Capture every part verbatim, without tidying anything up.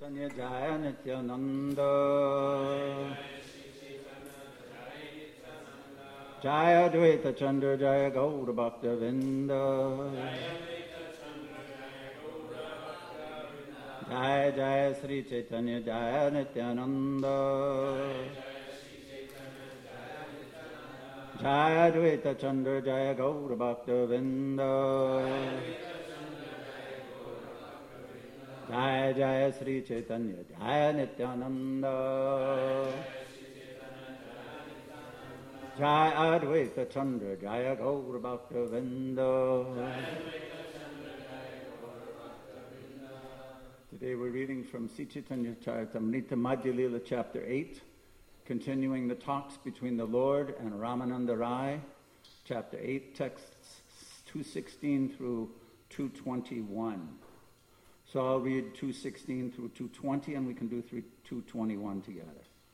Chaitanya Jaya Nityananda Jaya Dvaita Chandra Jaya Gaura Bhakta Vinda Jaya Jaya Sri Chaitanya Jaya Nityananda Jaya Dvaita Chandra Jaya Gaura Bhakta Vinda Jaya Jaya Sri Chaitanya Jaya Nityananda Jaya Advaita Chandra Jaya Gaura Bhakta Vinda. Today we're reading from Sri Chaitanya Charitamrita Madhya Lila chapter eight, continuing the talks between the Lord and Ramananda Rai, chapter eight, texts two sixteen through two twenty-one. So I'll read two sixteen through two twenty, and we can do two twenty-one together.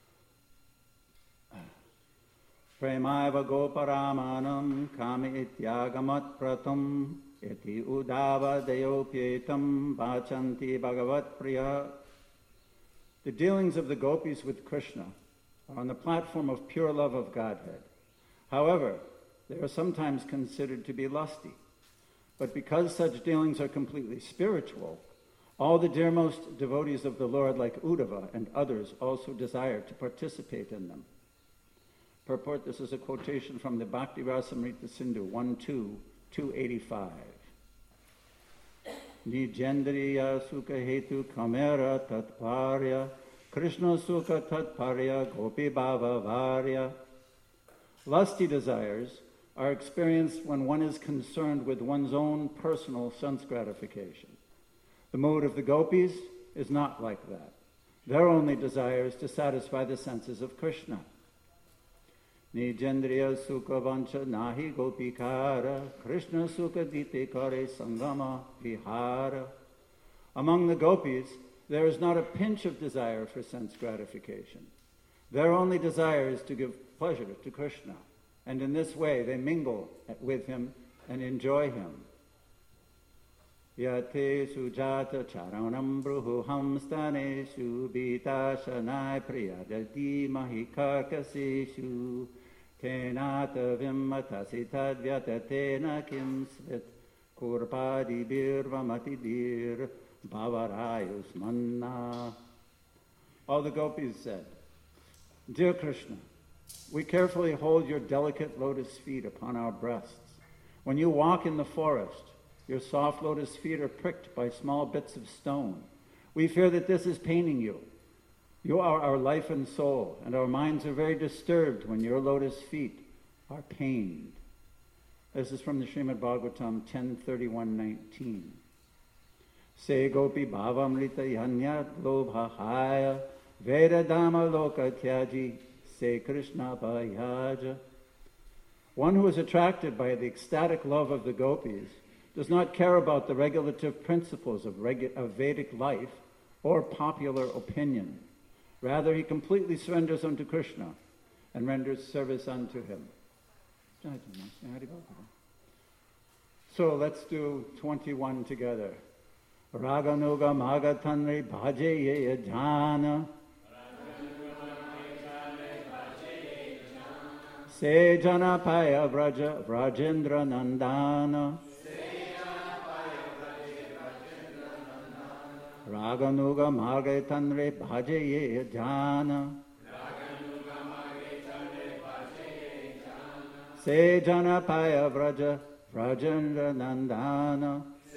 Premaiva goparamanam kami ityagamat pratam iti udava deyopyetam bachanti bhagavat priya. The dealings of the gopis with Krishna are on the platform of pure love of Godhead. However, they are sometimes considered to be lusty. But because such dealings are completely spiritual, all the dearmost devotees of the Lord, like Uddhava and others, also desire to participate in them. Purport, this is a quotation from the Bhakti Rasamrita Sindhu one two, two eighty-five. Nijendriya sukha hetu kamera tatparya Krishna sukha tatparya gopi bhava varya. Lusty desires are experienced when one is concerned with one's own personal sense gratification. The mood of the gopis is not like that. Their only desire is to satisfy the senses of Krishna. Nijendriya sukha vancha nahi gopikara Krishna sukha dite kare sangama vihara. Among the gopis, there is not a pinch of desire for sense gratification. Their only desire is to give pleasure to Krishna, and in this way they mingle with him and enjoy him. Yate sujata charanam bruham staneshu bita shanai priyadati mahikarkaseshu tenata vimmatasi tadvyatatena kim svit kurpadi birvamati bir bhavarayus manna. All the gopis said, Dear Krishna, we carefully hold your delicate lotus feet upon our breasts. When you walk in the forest, your soft lotus feet are pricked by small bits of stone. We fear that this is paining you. You are our life and soul, and our minds are very disturbed when your lotus feet are pained. This is from the Srimad Bhagavatam ten thirty-one nineteen. Se gopi bhavamrita yanya lobhahaya vedadama loka tyaji se Krishna bhayaja. One who is attracted by the ecstatic love of the gopis does not care about the regulative principles of, regu- of Vedic life or popular opinion. Rather, he completely surrenders unto Krishna and renders service unto him. So let's do twenty-one together. Raganuga magatanri bhajaye jhana Se janapaya vraja vrajendra nandana Raganuga margetanre bhajaye jhana Se janapaya vraja vrajendra nandana.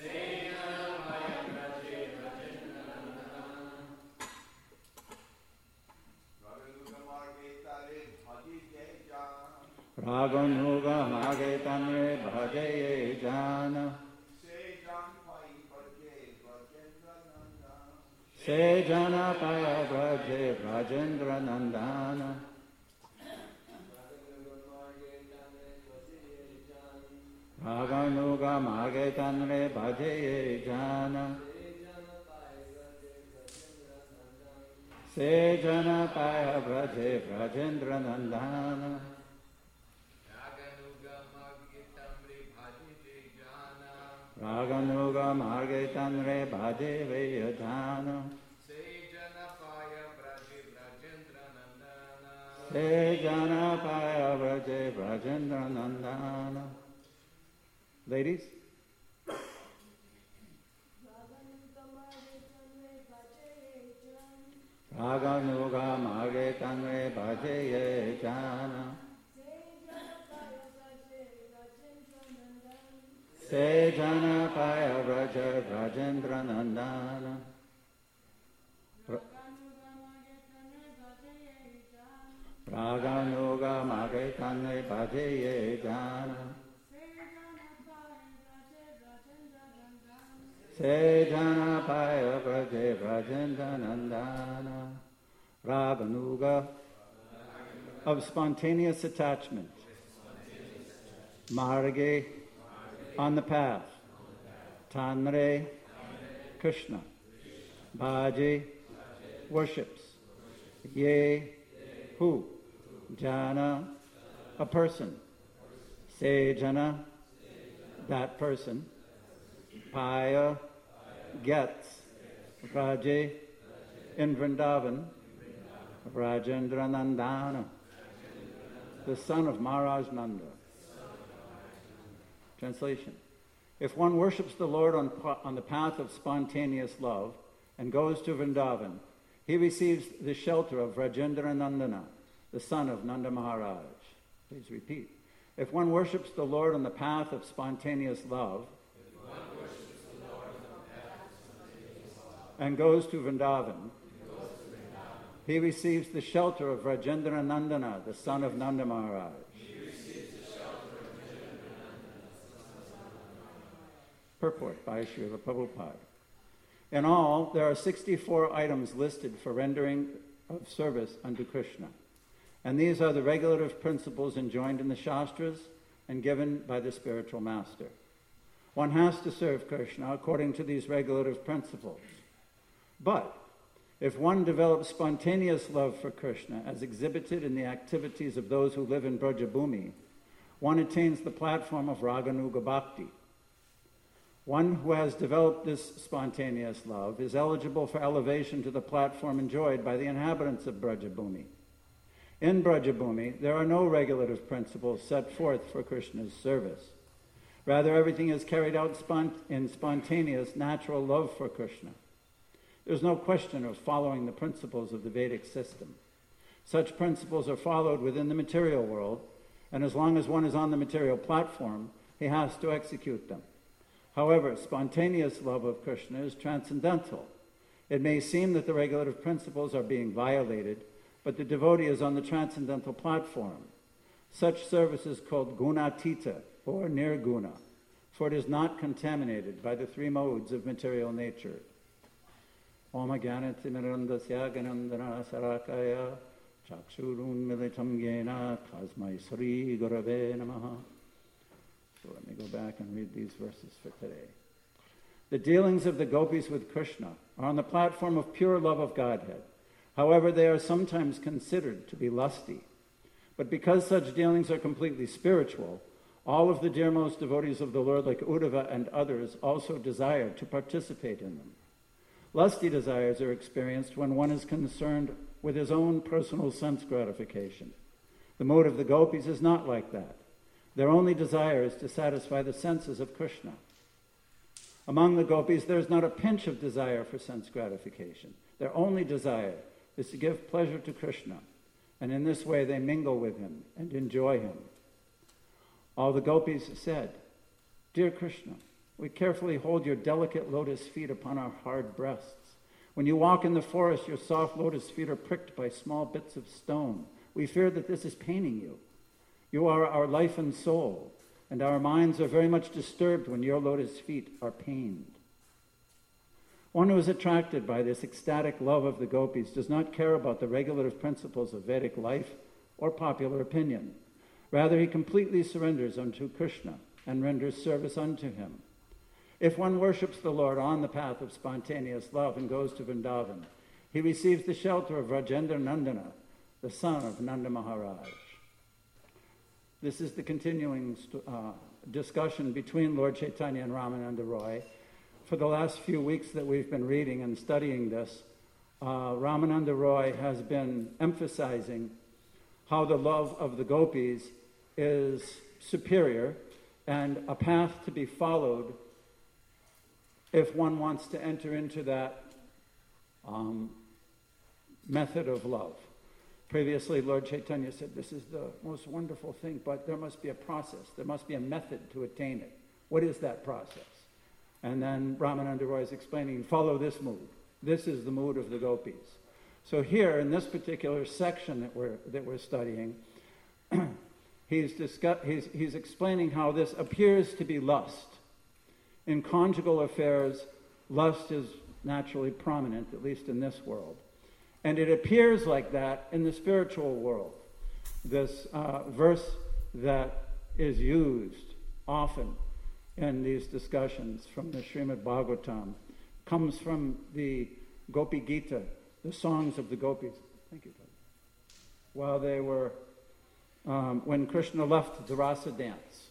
Raganuga margetanre bhajaye jhana Se janapaya vraje vrajendra nandana. Raganuga margetanre bhajaye jhana Se janapaya vraje vrajendra nandana. Raganuga margetanre bhaje vejana Se Jana Paya Vraja Rajendra Nandana. Ladies? Raganuga Mage Tanre Bhajaye Jana. Se Jana Paya Vraja Rajendra Nandana. Raganuga Mage Tanre Bhajaye Jana. Se Jana Paya Vraja Rajendra Nandana. Raganuga of spontaneous attachment. Marge on the path. Tanre Krishna. Bhaje worships. Ye who? Jana a person. Se Jana that person. Paya gets. Raje in Vrindavan. Rajendra Nandana the son of Maharaj Nanda. Translation. If one worships the Lord on, on the path of spontaneous love and goes to Vrindavan, he receives the shelter of Rajendra Nandana, the son of Nanda Maharaj. Please repeat. If one worships the Lord on the path of spontaneous love and goes to Vrindavan, he receives the shelter of Rajendra Nandana, the son of Nanda Maharaj. Purport by Srila Prabhupada. In all, there are sixty-four items listed for rendering of service unto Krishna. And these are the regulative principles enjoined in the Shastras and given by the spiritual master. One has to serve Krishna according to these regulative principles. But if one develops spontaneous love for Krishna as exhibited in the activities of those who live in Brajabhumi, one attains the platform of Raganuga Bhakti. One who has developed this spontaneous love is eligible for elevation to the platform enjoyed by the inhabitants of Brajabhumi. In Brajabhumi, there are no regulative principles set forth for Krishna's service. Rather, everything is carried out spont- in spontaneous, natural love for Krishna. There's no question of following the principles of the Vedic system. Such principles are followed within the material world, and as long as one is on the material platform, he has to execute them. However, spontaneous love of Krishna is transcendental. It may seem that the regulative principles are being violated, but the devotee is on the transcendental platform. Such service is called gunatita, or nirguna, for it is not contaminated by the three modes of material nature. Om Jnanatimirandasya Ganandana Sarakaya Chakshurun Militam Yena Tasmai Sri Gurave Namaha. So let me go back and read these verses for today. The dealings of the gopis with Krishna are on the platform of pure love of Godhead. However, they are sometimes considered to be lusty. But because such dealings are completely spiritual, all of the dearmost devotees of the Lord, like Uddhava and others, also desire to participate in them. Lusty desires are experienced when one is concerned with his own personal sense gratification. The mode of the gopis is not like that. Their only desire is to satisfy the senses of Krishna. Among the gopis, there is not a pinch of desire for sense gratification. Their only desire is to give pleasure to Krishna, and in this way they mingle with him and enjoy him. All the gopis said, "Dear Krishna, we carefully hold your delicate lotus feet upon our hard breasts. When you walk in the forest, your soft lotus feet are pricked by small bits of stone. We fear that this is paining you. You are our life and soul, and our minds are very much disturbed when your lotus feet are pained." One who is attracted by this ecstatic love of the gopis does not care about the regulative principles of Vedic life or popular opinion. Rather, he completely surrenders unto Krishna and renders service unto him. If one worships the Lord on the path of spontaneous love and goes to Vrindavan, he receives the shelter of Rajendra Nandana, the son of Nanda Maharaj. This is the continuing uh, discussion between Lord Chaitanya and Ramananda Roy. For the last few weeks that we've been reading and studying this, uh, Ramananda Roy has been emphasizing how the love of the gopis is superior and a path to be followed if one wants to enter into that um, method of love. Previously, Lord Chaitanya said, this is the most wonderful thing, but there must be a process. There must be a method to attain it. What is that process? And then Ramananda Roy is explaining, follow this mood. This is the mood of the gopis. So here, in this particular section that we're, that we're studying, he's, discuss, he's, he's explaining how this appears to be lust. In conjugal affairs, lust is naturally prominent, at least in this world. And it appears like that in the spiritual world. This uh, verse that is used often in these discussions from the Srimad Bhagavatam comes from the Gopi Gita, the songs of the gopis. Thank you, Todd. While they were, um, when Krishna left the rasa dance.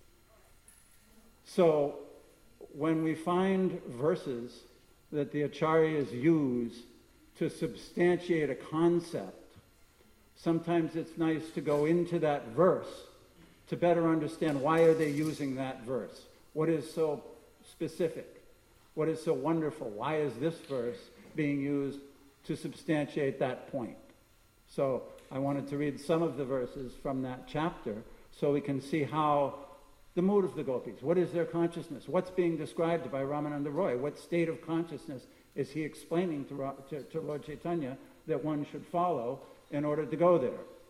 So when we find verses that the acharyas use to substantiate a concept, sometimes it's nice to go into that verse to better understand why are they using that verse. What is so specific? What is so wonderful? Why is this verse being used to substantiate that point? So I wanted to read some of the verses from that chapter so we can see how the mood of the gopis, what is their consciousness? What's being described by Ramananda Roy? What state of consciousness is he explaining to, to, to Lord Chaitanya that one should follow in order to go there?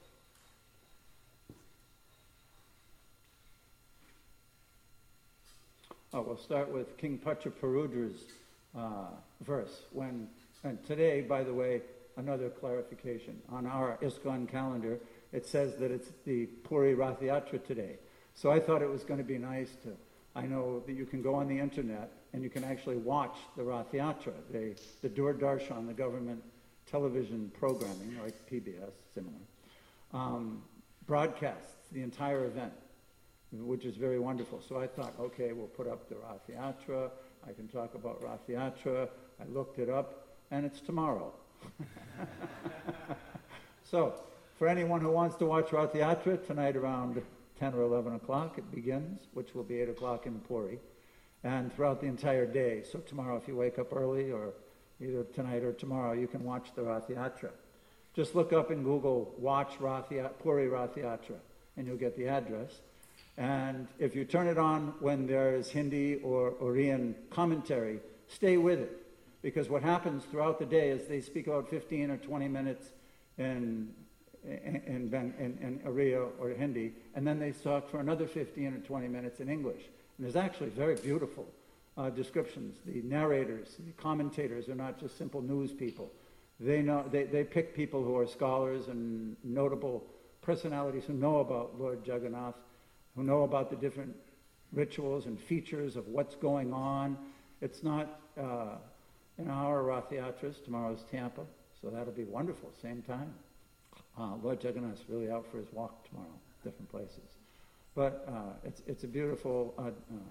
Oh, we'll start with King Pachaparudra's uh, verse. When, and today, by the way, another clarification. On our ISKCON calendar, it says that it's the Puri Rath Yatra today. So I thought it was going to be nice to, I know that you can go on the internet and you can actually watch the Rath Yatra, the, the Doordarshan, the government television programming, like P B S, similar, um, broadcasts the entire event, which is very wonderful. So I thought, okay, we'll put up the Rath Yatra. I can talk about Rath Yatra. I looked it up, and it's tomorrow. So, for anyone who wants to watch Rath Yatra, tonight around ten or eleven o'clock it begins, which will be eight o'clock in Puri, and throughout the entire day. So tomorrow, if you wake up early, or either tonight or tomorrow, you can watch the Rath Yatra. Just look up in Google, watch Rath Yatra, Puri Rath Yatra, and you'll get the address. And if you turn it on when there is Hindi or Oriyan commentary, stay with it. Because what happens throughout the day is they speak about fifteen or twenty minutes in, in, in, in, in Oriya or Hindi, and then they talk for another fifteen or twenty minutes in English. And there's actually very beautiful uh, descriptions. The narrators, the commentators are not just simple news people. They know they, they pick people who are scholars and notable personalities who know about Lord Jagannath, who know about the different rituals and features of what's going on. It's not uh, in our Rath Yatras. Tomorrow's Tampa, so that'll be wonderful, same time. Uh, Lord Jagannath's really out for his walk tomorrow, different places. But uh, it's, it's a beautiful, uh, uh,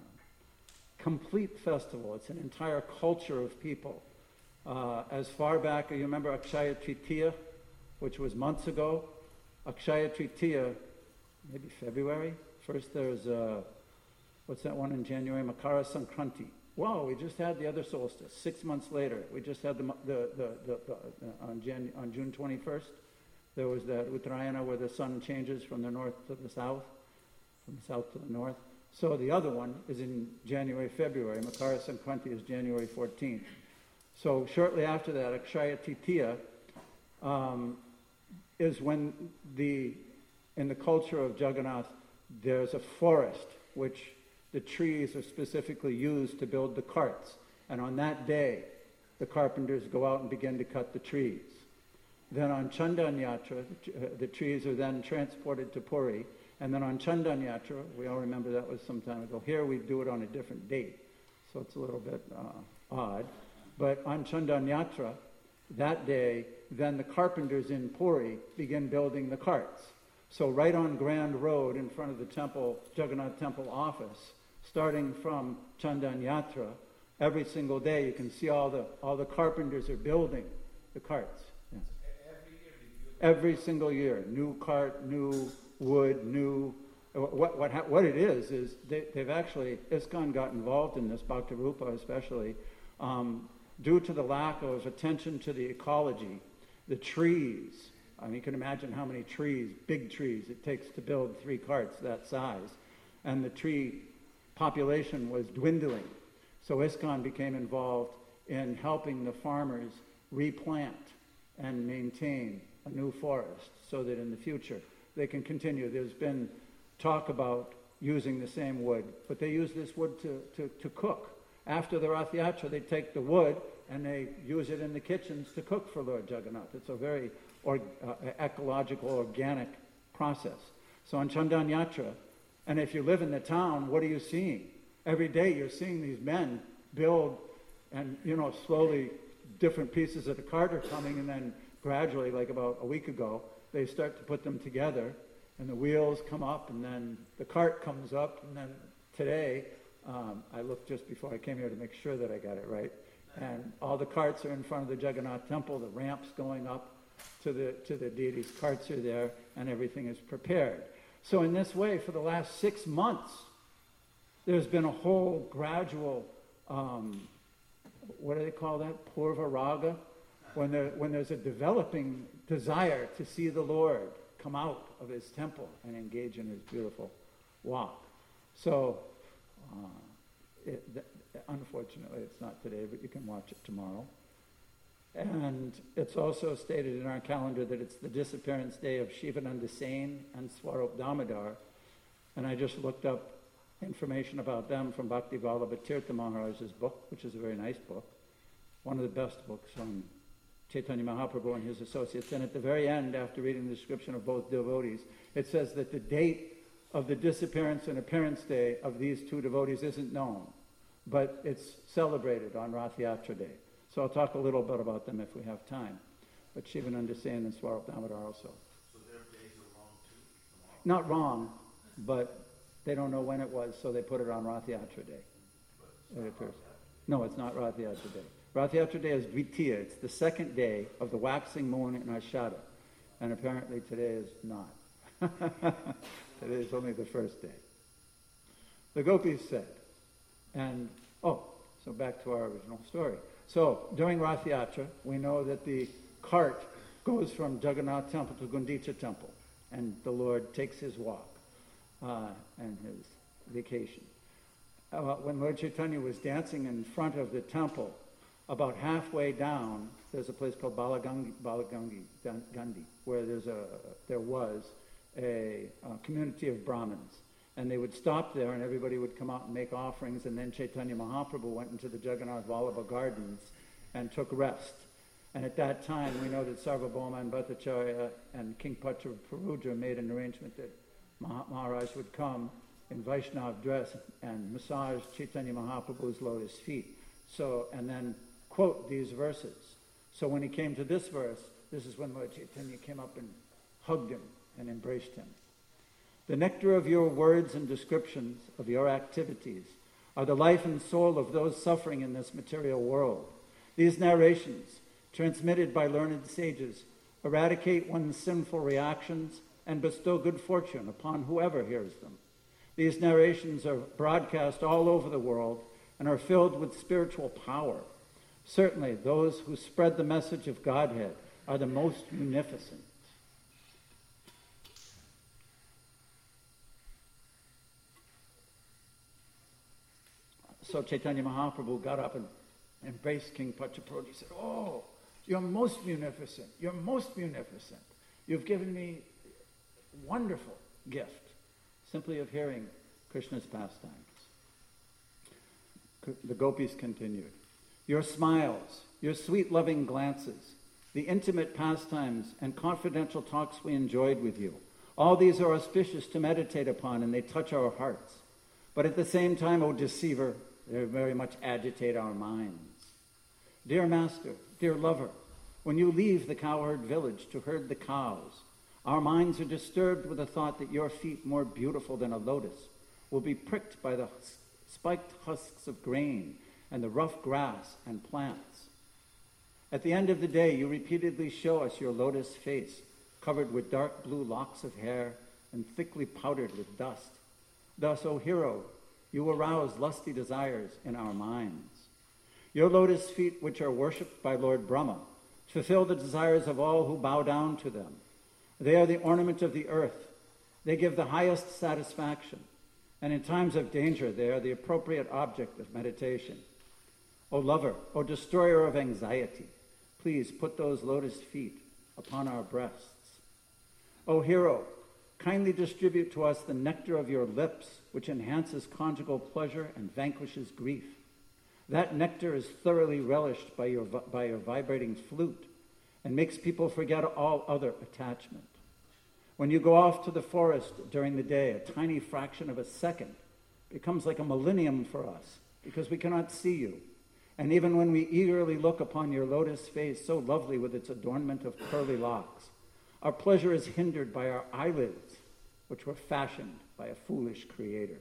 complete festival. It's an entire culture of people. Uh, as far back, you remember Akshaya Tritiya, which was months ago? Akshaya Tritiya, maybe February? First there's, uh, what's that one in January? Makara Sankranti. Whoa, we just had the other solstice, six months later. We just had the, the, the, the, the uh, on, Jan, on June twenty-first, there was that Uttarayana where the sun changes from the north to the south, from the south to the north. So the other one is in January, February. Makara Sankranti is January fourteenth. So shortly after that, Akshaya Tritiya um, is when the, in the culture of Jagannath, there's a forest which the trees are specifically used to build the carts. And on that day, the carpenters go out and begin to cut the trees. Then on Chandan Yatra, the trees are then transported to Puri. And then on Chandan Yatra, we all remember that was some time ago. Here we do it on a different date, so it's a little bit uh, odd. But on Chandan Yatra, that day, then the carpenters in Puri begin building the carts. So right on Grand Road in front of the temple, Jagannath Temple office, starting from Chandan Yatra, every single day you can see all the all the carpenters are building the carts. Yes. Every year we build every single year. New cart, new wood, new... What what what it is, is they, they've actually, ISKCON got involved in this, Bhakti Rupa especially, um, due to the lack of attention to the ecology, the trees. I mean, you can imagine how many trees, big trees, it takes to build three carts that size. And the tree population was dwindling. So ISKCON became involved in helping the farmers replant and maintain a new forest so that in the future they can continue. There's been talk about using the same wood, but they use this wood to, to, to cook. After the Rath Yatra, they take the wood and they use it in the kitchens to cook for Lord Jagannath. It's a very or, uh, ecological, organic process. So on Chandan Yatra, and if you live in the town, what are you seeing? Every day you're seeing these men build, and you know, slowly different pieces of the cart are coming, and then gradually, like about a week ago, they start to put them together, and the wheels come up, and then the cart comes up, and then today, um, I looked just before I came here to make sure that I got it right, and all the carts are in front of the Jagannath temple, the ramps going up to the to the deity's carts are there, and everything is prepared. So in this way, for the last six months, there's been a whole gradual, um, what do they call that? Purva raga? When, there, when there's a developing desire to see the Lord come out of his temple and engage in his beautiful walk. So, uh, it, th- unfortunately, it's not today, but you can watch it tomorrow. And it's also stated in our calendar that it's the disappearance day of Shivananda Sen and Swarup Damodar. And I just looked up information about them from Bhakti Vallabha Tirtha Maharaj's book, which is a very nice book, one of the best books on Chaitanya Mahaprabhu and his associates. And at the very end, after reading the description of both devotees, it says that the date of the disappearance and appearance day of these two devotees isn't known, but it's celebrated on Rath Yatra Day. So I'll talk a little bit about them if we have time. But Shivananda Sen and Swarup Damodar also. So their days are wrong too? Tomorrow. Not wrong, but they don't know when it was, so they put it on Rath Yatra Day. It appears. No, it's not Rath Yatra Day. Rath Yatra Day is Dvitiya. It's the second day of the waxing moon in Ashada. And apparently today is not. Today is only the first day. The gopis said, and, oh, so back to our original story. So, during Rath Yatra, we know that the cart goes from Jagannath Temple to Gundicha Temple, and the Lord takes his walk uh, and his vacation. Uh, when Lord Chaitanya was dancing in front of the temple, about halfway down, there's a place called Balagangi, Balagangi Gandhi, where there's a there was a, a community of Brahmins. And they would stop there, and everybody would come out and make offerings, and then Chaitanya Mahaprabhu went into the Jagannath Vallabha gardens and took rest. And at that time, we know that Sarvabhauma and Bhattacharya and King Patrapurudra made an arrangement that Maharaj would come in Vaishnav dress and massage Chaitanya Mahaprabhu's lotus feet. So, and then quote these verses. So when he came to this verse, this is when Lord Chaitanya came up and hugged him and embraced him. The nectar of your words and descriptions of your activities are the life and soul of those suffering in this material world. These narrations, transmitted by learned sages, eradicate one's sinful reactions and bestow good fortune upon whoever hears them. These narrations are broadcast all over the world and are filled with spiritual power. Certainly, those who spread the message of Godhead are the most munificent. So Chaitanya Mahaprabhu got up and embraced King Patrapurudra. He said, oh, you're most munificent. You're most munificent. You've given me a wonderful gift, simply of hearing Krishna's pastimes. The gopis continued. Your smiles, your sweet loving glances, the intimate pastimes and confidential talks we enjoyed with you, all these are auspicious to meditate upon, and they touch our hearts. But at the same time, O deceiver, they very much agitate our minds. Dear master, dear lover, when you leave the cowherd village to herd the cows, our minds are disturbed with the thought that your feet, more beautiful than a lotus, will be pricked by the spiked husks of grain and the rough grass and plants. At the end of the day, you repeatedly show us your lotus face, covered with dark blue locks of hair and thickly powdered with dust. Thus, O hero, you arouse lusty desires in our minds. Your lotus feet, which are worshipped by Lord Brahma, fulfill the desires of all who bow down to them. They are the ornament of the earth. They give the highest satisfaction, and in times of danger, they are the appropriate object of meditation. O lover, O destroyer of anxiety, please put those lotus feet upon our breasts. O hero, kindly distribute to us the nectar of your lips, which enhances conjugal pleasure and vanquishes grief. That nectar is thoroughly relished by your, by your vibrating flute and makes people forget all other attachment. When you go off to the forest during the day, a tiny fraction of a second becomes like a millennium for us because we cannot see you. And even when we eagerly look upon your lotus face, so lovely with its adornment of curly locks, our pleasure is hindered by our eyelids, which were fashioned by a foolish creator.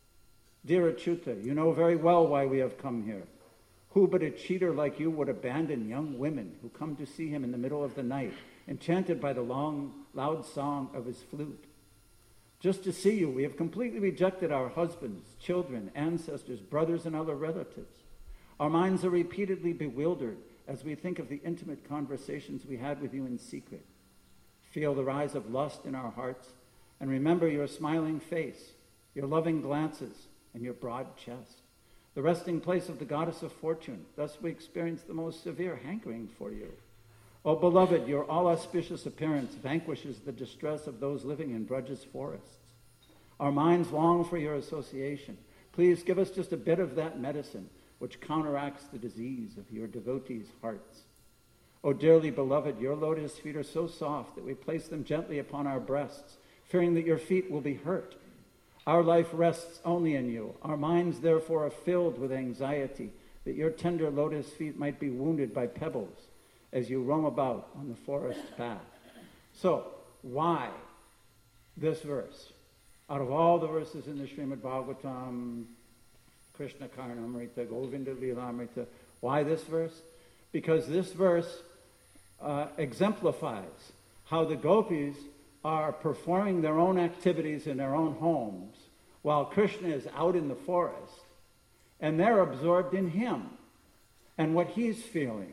Dear Achyuta, you know very well why we have come here. Who but a cheater like you would abandon young women who come to see him in the middle of the night, enchanted by the long, loud song of his flute? Just to see you, we have completely rejected our husbands, children, ancestors, brothers, and other relatives. Our minds are repeatedly bewildered as we think of the intimate conversations we had with you in secret. Feel the rise of lust in our hearts, and remember your smiling face, your loving glances, and your broad chest, the resting place of the goddess of fortune. Thus we experience the most severe hankering for you. O beloved, your all-auspicious appearance vanquishes the distress of those living in Braj's forests. Our minds long for your association. Please give us just a bit of that medicine which counteracts the disease of your devotees' hearts. O dearly beloved, your lotus feet are so soft that we place them gently upon our breasts, fearing that your feet will be hurt. Our life rests only in you. Our minds, therefore, are filled with anxiety that your tender lotus feet might be wounded by pebbles as you roam about on the forest path. So, why this verse? Out of all the verses in the Srimad Bhagavatam, Krishna Karnamrita, Govinda Lilamrita, why this verse? Because this verse uh, exemplifies how the gopis are performing their own activities in their own homes while Krishna is out in the forest, and they're absorbed in him and what he's feeling.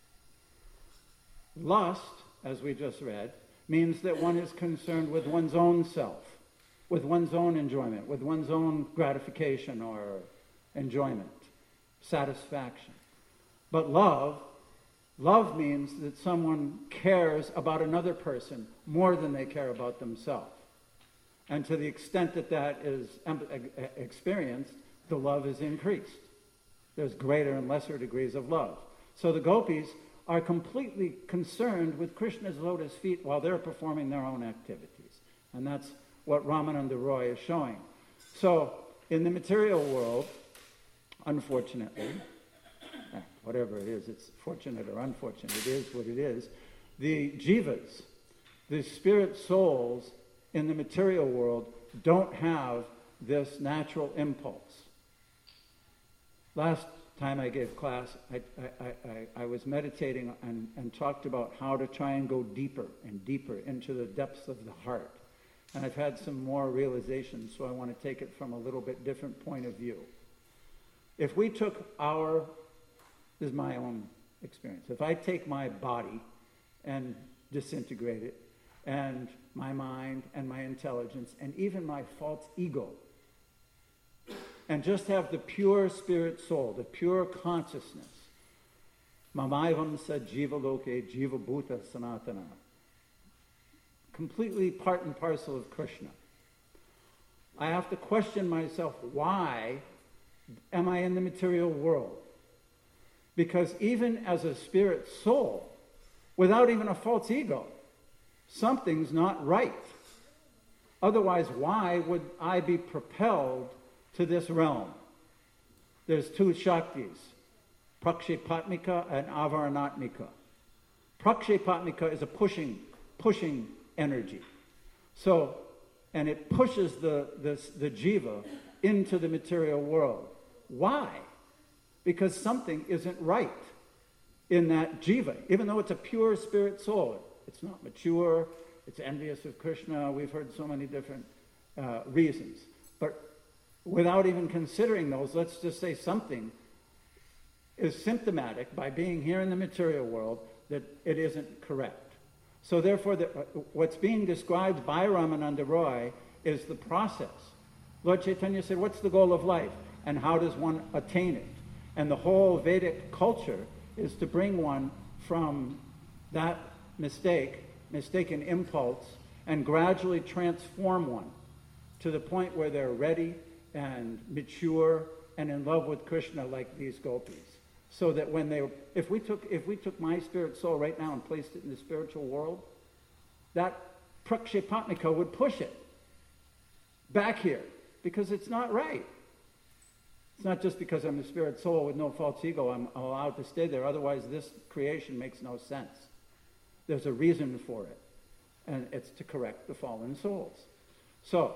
Lust, as we just read, means that one is concerned with one's own self, with one's own enjoyment, with one's own gratification or enjoyment, satisfaction. But love, love means that someone cares about another person more than they care about themselves. And to the extent that that is experienced, the love is increased. There's greater and lesser degrees of love. So the gopis are completely concerned with Krishna's lotus feet while they're performing their own activities. And that's what Ramananda Roy is showing. So in the material world, unfortunately, whatever it is, it's fortunate or unfortunate, it is what it is, the jivas, the spirit souls in the material world don't have this natural impulse. Last time I gave class, I, I, I, I was meditating and, and talked about how to try and go deeper and deeper into the depths of the heart. And I've had some more realizations, so I want to take it from a little bit different point of view. If we took our, this is my own experience, if I take my body and disintegrate it, and my mind and my intelligence and even my false ego, and just have the pure spirit soul, the pure consciousness, Mamaivam sa jiva loke jiva bhuta sanatana, completely part and parcel of Krishna. I have to question myself, why am I in the material world? Because even as a spirit soul, without even a false ego, something's not right. Otherwise, why would I be propelled to this realm? There's two Shaktis, Prakshipatmika and Avaranatmika. Prakshipatmika is a pushing, pushing energy. So, and it pushes the, this, the jiva into the material world. Why? Because something isn't right in that jiva. Even though it's a pure spirit soul, it's not mature, it's envious of Krishna. We've heard so many different uh, reasons. But without even considering those, let's just say something is symptomatic by being here in the material world that it isn't correct. So therefore, the, what's being described by Ramananda Roy is the process. Lord Chaitanya said, what's the goal of life? And how does one attain it? And the whole Vedic culture is to bring one from that mistake, mistaken impulse, and gradually transform one to the point where they're ready and mature and in love with Krishna like these gopis. So that when they, if we took, if we took my spirit soul right now and placed it in the spiritual world, that prakshepatnika would push it back here because it's not right. It's not just because I'm a spirit soul with no false ego, I'm allowed to stay there. Otherwise, this creation makes no sense. There's a reason for it, and it's to correct the fallen souls. So,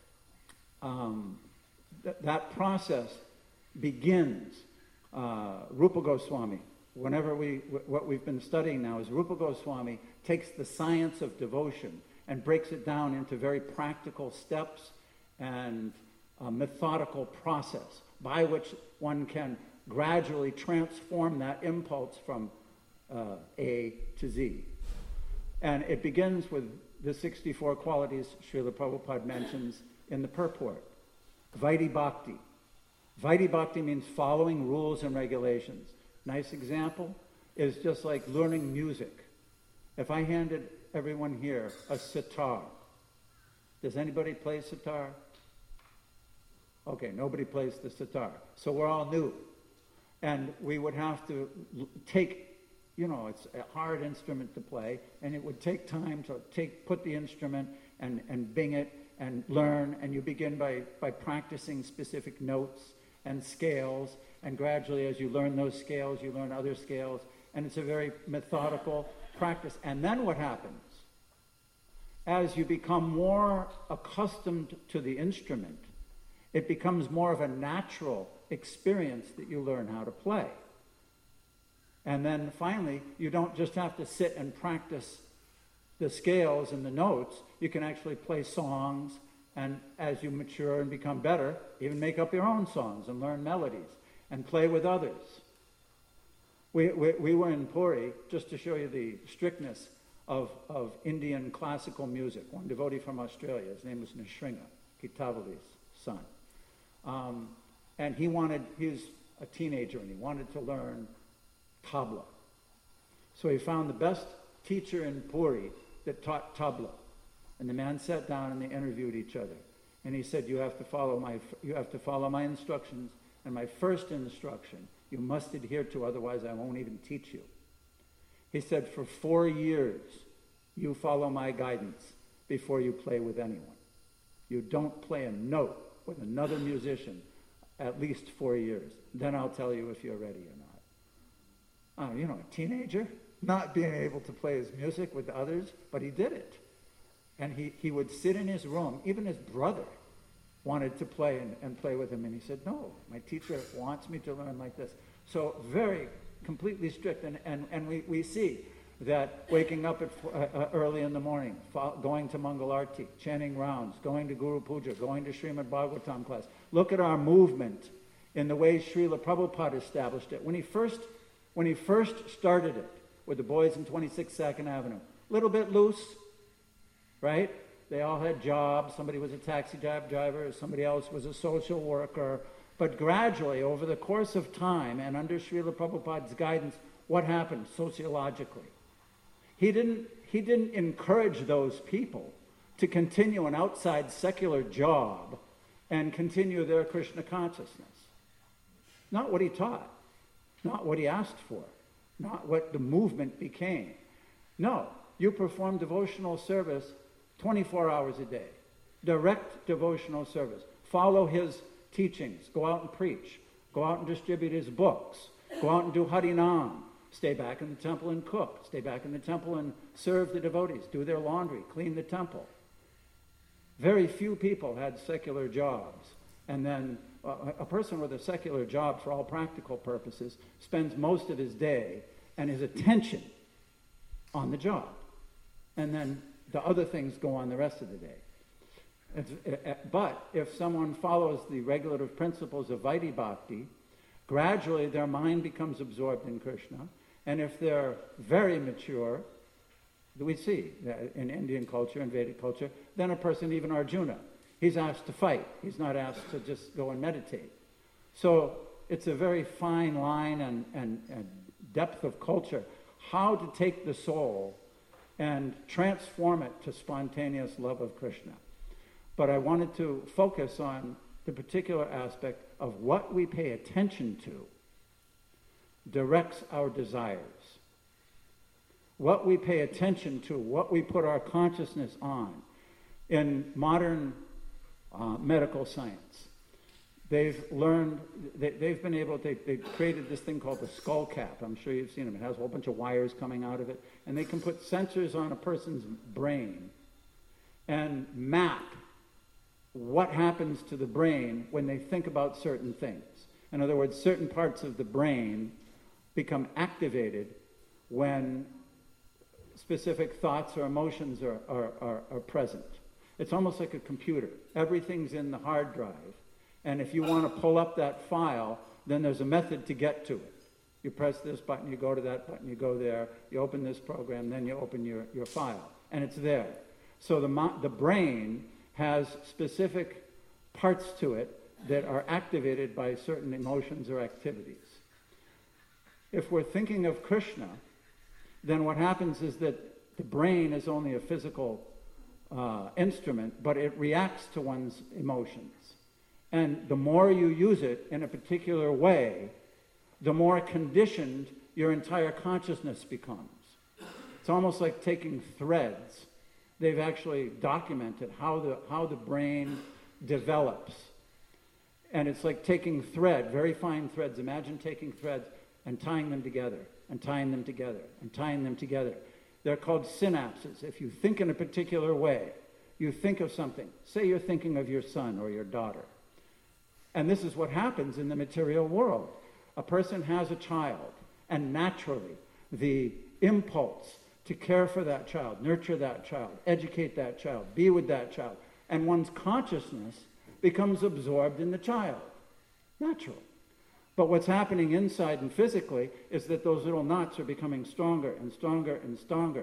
um, th- that process begins. Uh, Rupa Goswami, whenever we, w- what we've been studying now is Rupa Goswami takes the science of devotion and breaks it down into very practical steps and a methodical process by which one can gradually transform that impulse from uh, A to Z. And it begins with the sixty-four qualities Srila Prabhupada mentions in the purport. Vaidhi Bhakti. Vaidhi Bhakti means following rules and regulations. Nice example is just like learning music. If I handed everyone here a sitar, does anybody play sitar? Okay, nobody plays the sitar. So we're all new. And we would have to take, you know, it's a hard instrument to play, and it would take time to take, put the instrument and, and bing it and learn, and you begin by, by practicing specific notes and scales, and gradually as you learn those scales, you learn other scales, and it's a very methodical practice. And then what happens? As you become more accustomed to the instrument, it becomes more of a natural experience that you learn how to play. And then finally, you don't just have to sit and practice the scales and the notes. You can actually play songs, and as you mature and become better, even make up your own songs and learn melodies and play with others. We, we, we were in Puri, just to show you the strictness of, of Indian classical music. One devotee from Australia, his name was Nrsinga, Kitavali's son. Um, and he wanted, he's a teenager, and he wanted to learn tabla. So he found the best teacher in Puri that taught tabla. And the man sat down and they interviewed each other. And he said, you have to follow my, you have to follow my instructions. And my first instruction, you must adhere to, otherwise I won't even teach you. He said, for four years, you follow my guidance before you play with anyone. You don't play a note with another musician at least four years. Then I'll tell you if you're ready or not. Oh, you know, a teenager, not being able to play his music with others, but he did it. And he, he would sit in his room. Even his brother wanted to play and, and play with him. And he said, no, my teacher wants me to learn like this. So very, completely strict. And, and, and we, we see that waking up at uh, uh, early in the morning, fo- going to Mangalarti, chanting rounds, going to Guru Puja, going to Srimad Bhagavatam class. Look at our movement in the way Srila Prabhupada established it. When he first, when he first started it with the boys in twenty-six Second Avenue, a little bit loose, right? They all had jobs. Somebody was a taxi cab driver. Somebody else was a social worker. But gradually, over the course of time, and under Srila Prabhupada's guidance, what happened sociologically? He didn't, he didn't encourage those people to continue an outside secular job and continue their Krishna consciousness. Not what he taught. Not what he asked for. Not what the movement became. No, you perform devotional service twenty-four hours a day. Direct devotional service. Follow his teachings. Go out and preach. Go out and distribute his books. Go out and do Harinam. Stay back in the temple and cook. Stay back in the temple and serve the devotees. Do their laundry. Clean the temple. Very few people had secular jobs. And then uh, a person with a secular job, for all practical purposes, spends most of his day and his attention on the job. And then the other things go on the rest of the day. It's, uh, but if someone follows the regulative principles of Vaidhi Bhakti, gradually their mind becomes absorbed in Krishna. And if they're very mature, we see in Indian culture and Vedic culture, then a person, even Arjuna, he's asked to fight. He's not asked to just go and meditate. So it's a very fine line and, and, and depth of culture, how to take the soul and transform it to spontaneous love of Krishna. But I wanted to focus on the particular aspect of what we pay attention to directs our desires. What we pay attention to, what we put our consciousness on. In modern uh, medical science, they've learned, they, they've been able, they, they've created this thing called the skull cap. I'm sure you've seen them. It has a whole bunch of wires coming out of it. And they can put sensors on a person's brain and map what happens to the brain when they think about certain things. In other words, certain parts of the brain become activated when specific thoughts or emotions are, are, are, are present. It's almost like a computer. Everything's in the hard drive. And if you want to pull up that file, then there's a method to get to it. You press this button, you go to that button, you go there, you open this program, then you open your, your file. And it's there. So the, the brain has specific parts to it that are activated by certain emotions or activities. If we're thinking of Krishna, then what happens is that the brain is only a physical uh, instrument, but it reacts to one's emotions. And the more you use it in a particular way, the more conditioned your entire consciousness becomes. It's almost like taking threads. They've actually documented how the, how the brain develops. And it's like taking thread, very fine threads. Imagine taking threads and tying them together, and tying them together, and tying them together. They're called synapses. If you think in a particular way, you think of something. Say you're thinking of your son or your daughter. And this is what happens in the material world. A person has a child, and naturally the impulse to care for that child, nurture that child, educate that child, be with that child, and one's consciousness becomes absorbed in the child. Natural. But what's happening inside and physically is that those little knots are becoming stronger and stronger and stronger.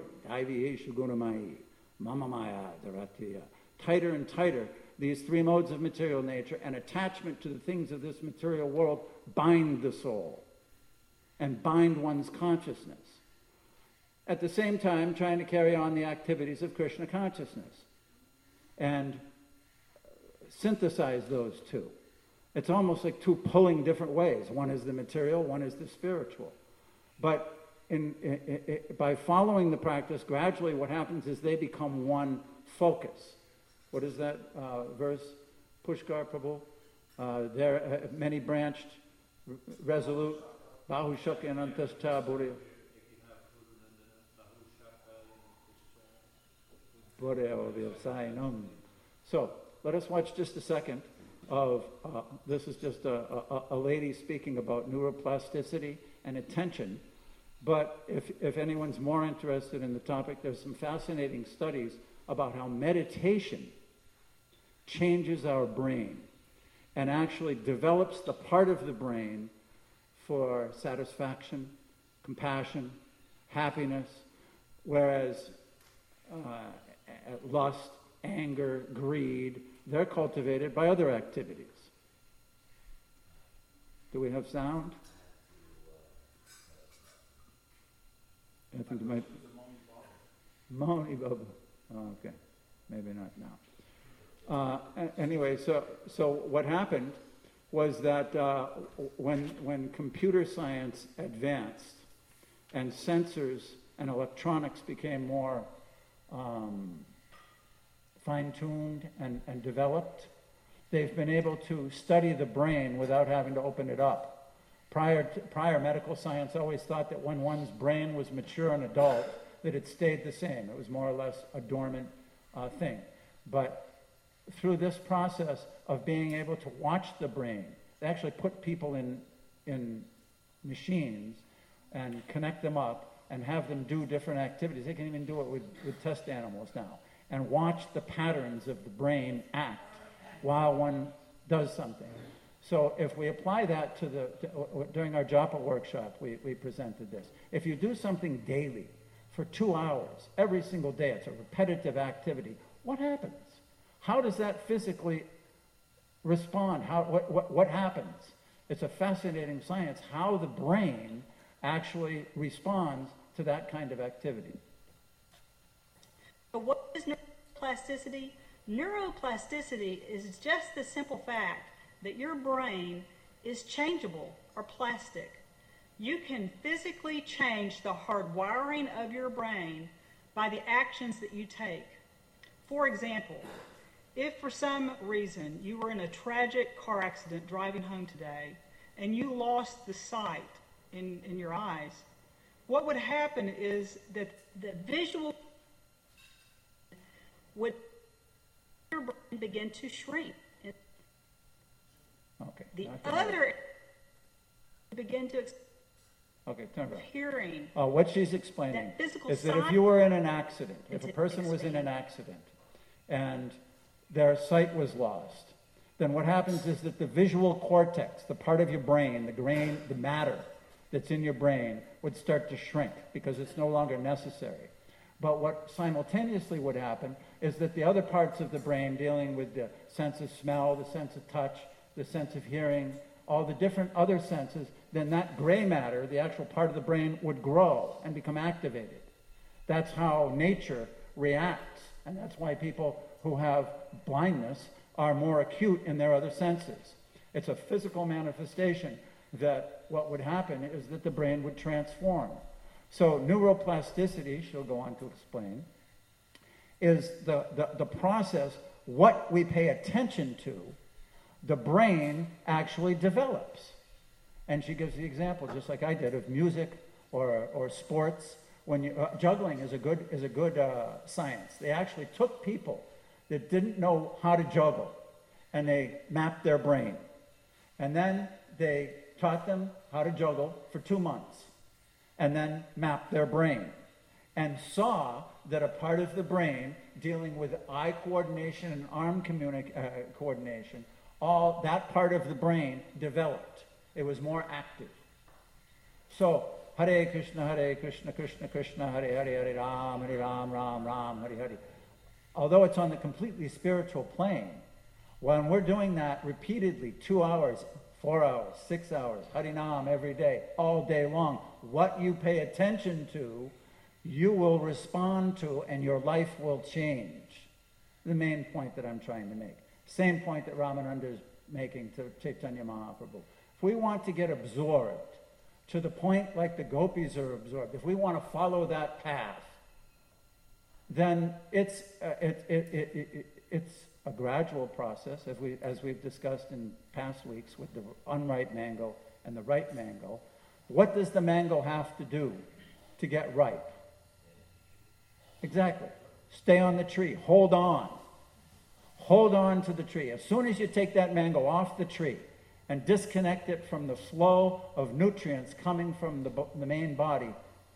Tighter and tighter. These three modes of material nature and attachment to the things of this material world bind the soul and bind one's consciousness. At the same time, trying to carry on the activities of Krishna consciousness and synthesize those two. It's almost like two pulling different ways. One is the material, one is the spiritual. But in, in, in, by following the practice, gradually what happens is they become one focus. What is that uh, verse? Pushkar Prabhu? Uh, there uh, many branched, r- resolute, Bahushaka Anantascha Burya. So, let us watch just a second of, uh, this is just a, a, a lady speaking about neuroplasticity and attention. But if, if anyone's more interested in the topic, there's some fascinating studies about how meditation changes our brain and actually develops the part of the brain for satisfaction, compassion, happiness, whereas uh, lust, anger, greed, they're cultivated by other activities. Do we have sound? I think it might. Moni Baba. Oh, okay, maybe not now. Uh, anyway, so so what happened was that uh, when when computer science advanced and sensors and electronics became more um, fine-tuned and, and developed, they've been able to study the brain without having to open it up. Prior to, prior medical science always thought that when one's brain was mature and adult, that it stayed the same. It was more or less a dormant uh, thing. But through this process of being able to watch the brain, they actually put people in, in machines and connect them up and have them do different activities. They can even do it with, with test animals now, and watch the patterns of the brain act while one does something. So if we apply that to the, to, during our Japa workshop, we, we presented this. If you do something daily for two hours, every single day, it's a repetitive activity, what happens? How does that physically respond? How, what, what, what happens? It's a fascinating science, how the brain actually responds to that kind of activity. But what is neuroplasticity? Neuroplasticity is just the simple fact that your brain is changeable or plastic. You can physically change the hardwiring of your brain by the actions that you take. For example, if for some reason you were in a tragic car accident driving home today and you lost the sight in, in your eyes, what would happen is that the visual would your brain begin to shrink. Okay. The other begin to Okay, turn around. hearing. Uh, what she's explaining That physical is that if side- you were in an accident, if a It's person was in an expanding. accident and their sight was lost, then what happens is that the visual cortex, the part of your brain, the grain, the matter that's in your brain, would start to shrink because it's no longer necessary. But what simultaneously would happen is that the other parts of the brain dealing with the sense of smell, the sense of touch, the sense of hearing, all the different other senses, then that gray matter, the actual part of the brain, would grow and become activated. That's how nature reacts. And that's why people who have blindness are more acute in their other senses. It's a physical manifestation that what would happen is that the brain would transform. So neuroplasticity, she'll go on to explain, is the, the, the process, what we pay attention to, the brain actually develops. And she gives the example, just like I did, of music or, or sports. When you, uh, juggling is a good, is a good uh, science. They actually took people that didn't know how to juggle, and they mapped their brain. And then they taught them how to juggle for two months, and then mapped their brain, and saw that a part of the brain dealing with eye coordination and arm communi- uh, coordination, all that part of the brain developed. It was more active. So, Hare Krishna, Hare Krishna, Krishna Krishna, Hare Hare, Hare Ram, Hare Ram, Ram Ram, Hare Hare. Although it's on the completely spiritual plane, when we're doing that repeatedly, two hours, four hours, six hours, Harinam every day, all day long, what you pay attention to, you will respond to, and your life will change. The main point that I'm trying to make. Same point that Ramananda is making to Chaitanya Mahaprabhu. If we want to get absorbed to the point like the gopis are absorbed, if we want to follow that path, then it's uh, it, it, it, it, it's a gradual process, as we as we've discussed in past weeks with the unripe mango and the ripe mango. What does the mango have to do to get ripe? Exactly. Stay on the tree. Hold on. Hold on to the tree. As soon as you take that mango off the tree and disconnect it from the flow of nutrients coming from the, the main body,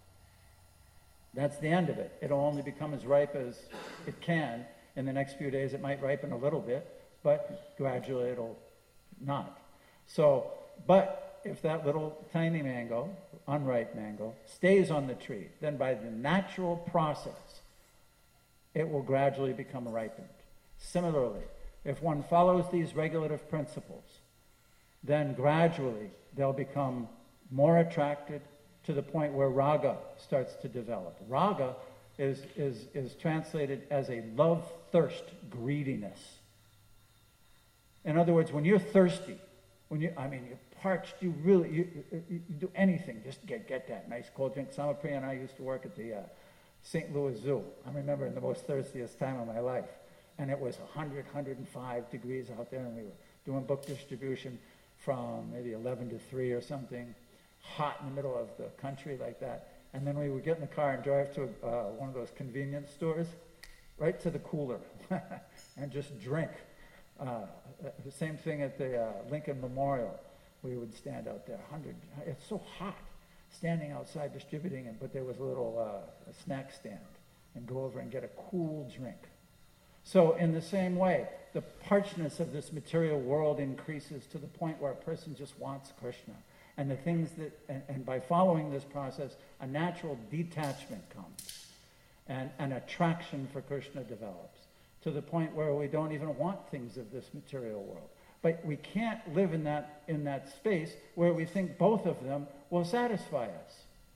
that's the end of it. It'll only become as ripe as it can. In the next few days, it might ripen a little bit, but gradually it'll not. So, but if that little tiny mango, unripe mango, stays on the tree, then by the natural process, it will gradually become ripened. Similarly, if one follows these regulative principles, then gradually they'll become more attracted to the point where raga starts to develop. Raga is, is, is translated as a love, thirst, greediness. In other words, when you're thirsty, when you, I mean, you're parched, you really, you, you, you do anything, just get, get that nice cold drink. Samapriya and I used to work at the uh, Saint Louis Zoo. I remember in the most thirstiest time of my life. And it was one hundred, one hundred five degrees out there, and we were doing book distribution from maybe eleven to three or something, hot in the middle of the country like that. And then we would get in the car and drive to uh, one of those convenience stores, right to the cooler, and just drink. Uh, the same thing at the uh, Lincoln Memorial. We would stand out there, one hundred, it's so hot. standing outside distributing it, but there was a little uh, a snack stand, and go over and get a cool drink. So in the same way, the parchness of this material world increases to the point where a person just wants Krishna. And the things that, and, and by following this process, a natural detachment comes. And an attraction for Krishna develops to the point where we don't even want things of this material world. But we can't live in that, in that space where we think both of them will satisfy us.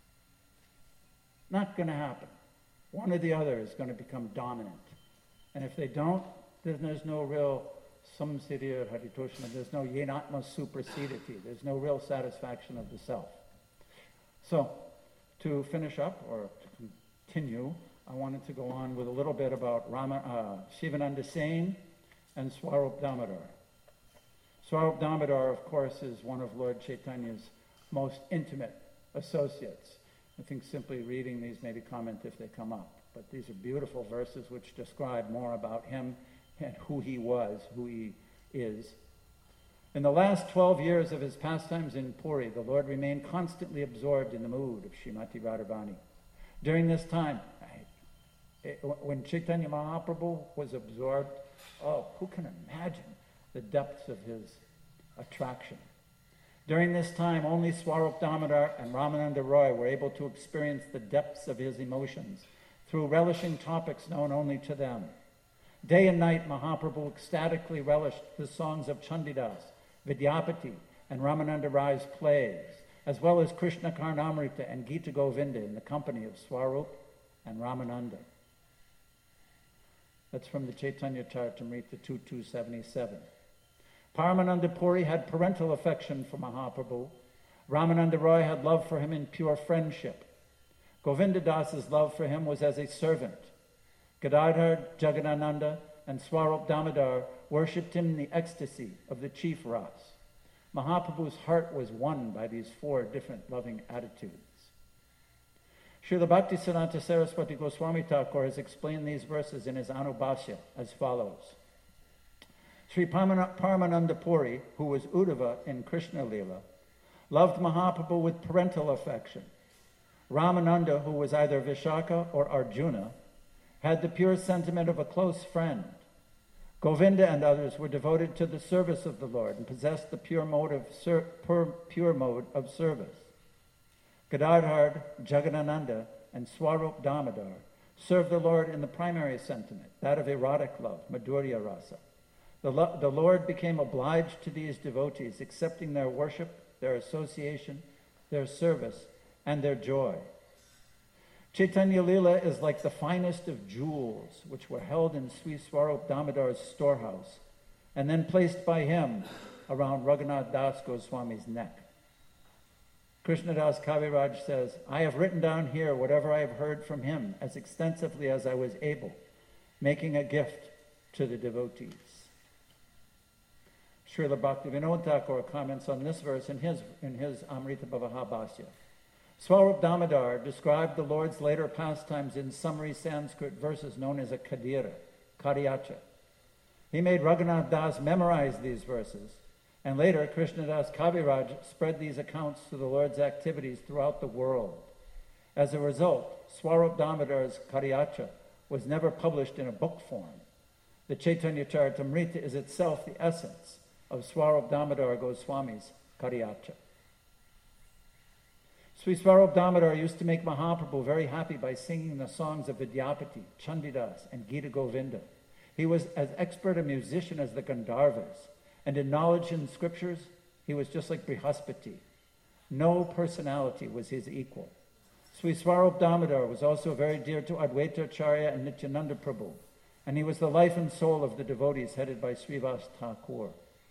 Not going to happen. One or the other is going to become dominant. And if they don't, then there's no real samsiriya haritoshna, there's no yenatma supersediti, there's no real satisfaction of the self. So, to finish up, or to continue, I wanted to go on with a little bit about Rama, uh, Shivananda Sen and Swarup Damodar. Swarup Damodar, of course, is one of Lord Chaitanya's most intimate associates. I think simply reading these, maybe comment if they come up. But these are beautiful verses which describe more about him and who he was, who he is. In the last twelve years of his pastimes in Puri, the Lord remained constantly absorbed in the mood of Srimati Radharani. During this time, it, when Chaitanya Mahaprabhu was absorbed, oh, who can imagine the depths of his attraction? During this time, only Swarup Damodar and Ramananda Roy were able to experience the depths of his emotions through relishing topics known only to them. Day and night, Mahaprabhu ecstatically relished the songs of Chandidas, Vidyapati, and Ramananda Rai's plays, as well as Krishna Karnamrita and Gita Govinda in the company of Swarup and Ramananda. That's from the Chaitanya Charitamrita two two seventy-seven. Paramananda Puri had parental affection for Mahaprabhu. Ramananda Roy had love for him in pure friendship. Govinda Das's love for him was as a servant. Gadadhar, Jagadananda, and Swarup Damodar worshipped him in the ecstasy of the chief ras. Mahaprabhu's heart was won by these four different loving attitudes. Srila Bhaktisiddhanta Saraswati Goswami Thakur has explained these verses in his Anubhashya as follows. Sri Paramananda Puri, who was Uddhava in Krishna Lila, loved Mahaprabhu with parental affection. Ramananda, who was either Vishaka or Arjuna, had the pure sentiment of a close friend. Govinda and others were devoted to the service of the Lord and possessed the pure mode of, ser- pure, pure mode of service. Gadadhar, Jagadananda, and Swarup Damodar served the Lord in the primary sentiment, that of erotic love, Madhurya Rasa. The, lo- the Lord became obliged to these devotees, accepting their worship, their association, their service, and their joy. Chaitanya Lila is like the finest of jewels, which were held in Sri Swarup Damodar's storehouse, and then placed by him around Raghunath Das Goswami's neck. Krishnadas Kaviraj says, I have written down here whatever I have heard from him as extensively as I was able, making a gift to the devotees. Srila Bhaktivinoda Thakur comments on this verse in his, in his Amrita Bhavaha Bhasya. Swarup Damodar described the Lord's later pastimes in summary Sanskrit verses known as a kadira, karyacha. He made Raghunath Das memorize these verses, and later Krishnadas Kaviraj spread these accounts to the Lord's activities throughout the world. As a result, Swarup Damodar's karyacha was never published in a book form. The Chaitanya Charitamrita is itself the essence of Swarup Damodar Goswami's karyacha. Sri Swarup Damodar used to make Mahaprabhu very happy by singing the songs of Vidyapati, Chandidas, and Gita Govinda. He was as expert a musician as the Gandharvas, and in knowledge in scriptures, he was just like Brihaspati. No personality was his equal. Sri Swarup Damodar was also very dear to Advaita Acharya and Nityananda Prabhu, and he was the life and soul of the devotees headed by Srivas Thakur.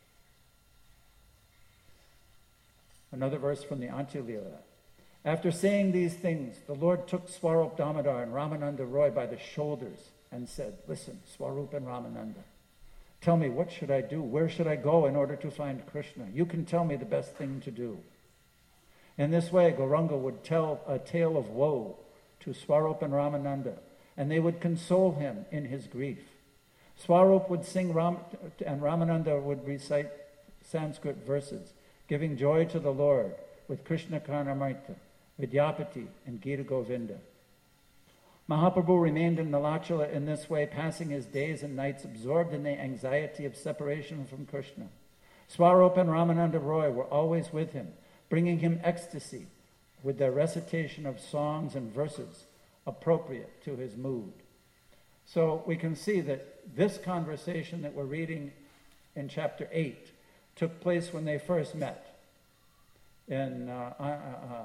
Another verse from the Antya-lila. After saying these things, the Lord took Swarup Damodar and Ramananda Roy by the shoulders and said, listen, Swarup and Ramananda, tell me, what should I do? Where should I go in order to find Krishna? You can tell me the best thing to do. In this way, Gauranga would tell a tale of woe to Swarup and Ramananda, and they would console him in his grief. Swarup would sing Ram, and Ramananda would recite Sanskrit verses, giving joy to the Lord with Krishna Karnamrita, Vidyapati, and Gita Govinda. Mahaprabhu remained in Nilachala in this way, passing his days and nights absorbed in the anxiety of separation from Krishna. Swarup and Ramananda Roy were always with him, bringing him ecstasy with their recitation of songs and verses appropriate to his mood. So we can see that this conversation that we're reading in chapter eight took place when they first met in, uh, uh,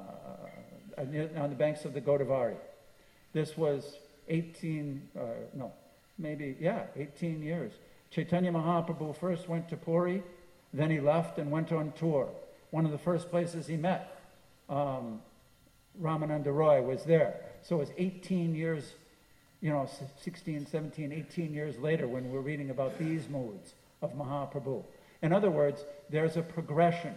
uh, on the banks of the Godavari. This was eighteen, uh, no, maybe, yeah, eighteen years. Chaitanya Mahaprabhu first went to Puri, then he left and went on tour. One of the first places he met um, Ramananda Roy was there. So it was eighteen years, you know, sixteen, seventeen, eighteen years later when we're reading about these moods of Mahaprabhu. In other words, there's a progression.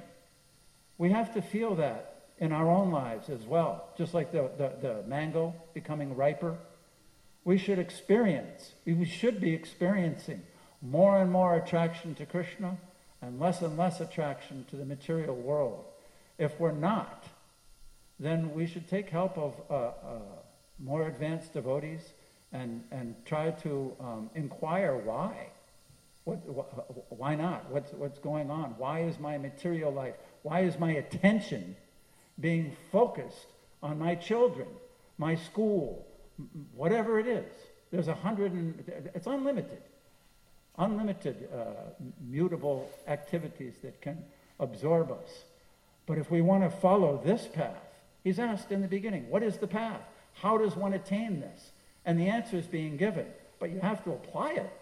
We have to feel that in our own lives as well. Just like the, the, the mango becoming riper, we should experience, we should be experiencing more and more attraction to Krishna and less and less attraction to the material world. If we're not, then we should take help of uh, uh, more advanced devotees and, and try to um, inquire why. What, wh- why not? What's, what's going on? Why is my material life, why is my attention being focused on my children, my school, whatever it is? There's a hundred and, it's unlimited. Unlimited uh, mutable activities that can absorb us. But if we want to follow this path, he's asked in the beginning, what is the path? How does one attain this? And the answer is being given, but you have to apply it.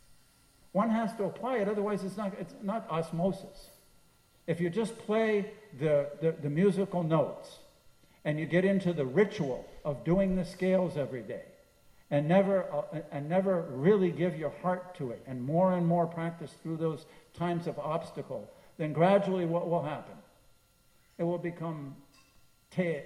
One has to apply it, otherwise it's not, it's not osmosis. If you just play the, the, the musical notes and you get into the ritual of doing the scales every day and never, uh, and never really give your heart to it and more and more practice through those times of obstacle, then gradually what will happen? It will become te-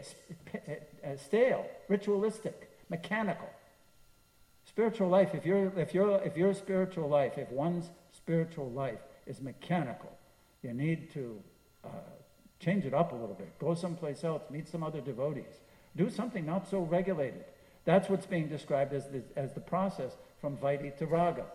stale, ritualistic, mechanical. Spiritual life, if your if your if your spiritual life, if one's spiritual life is mechanical, you need to uh, change it up a little bit. Go someplace else, meet some other devotees. Do something not so regulated. That's what's being described as the, as the process from Vaidhi to Raga.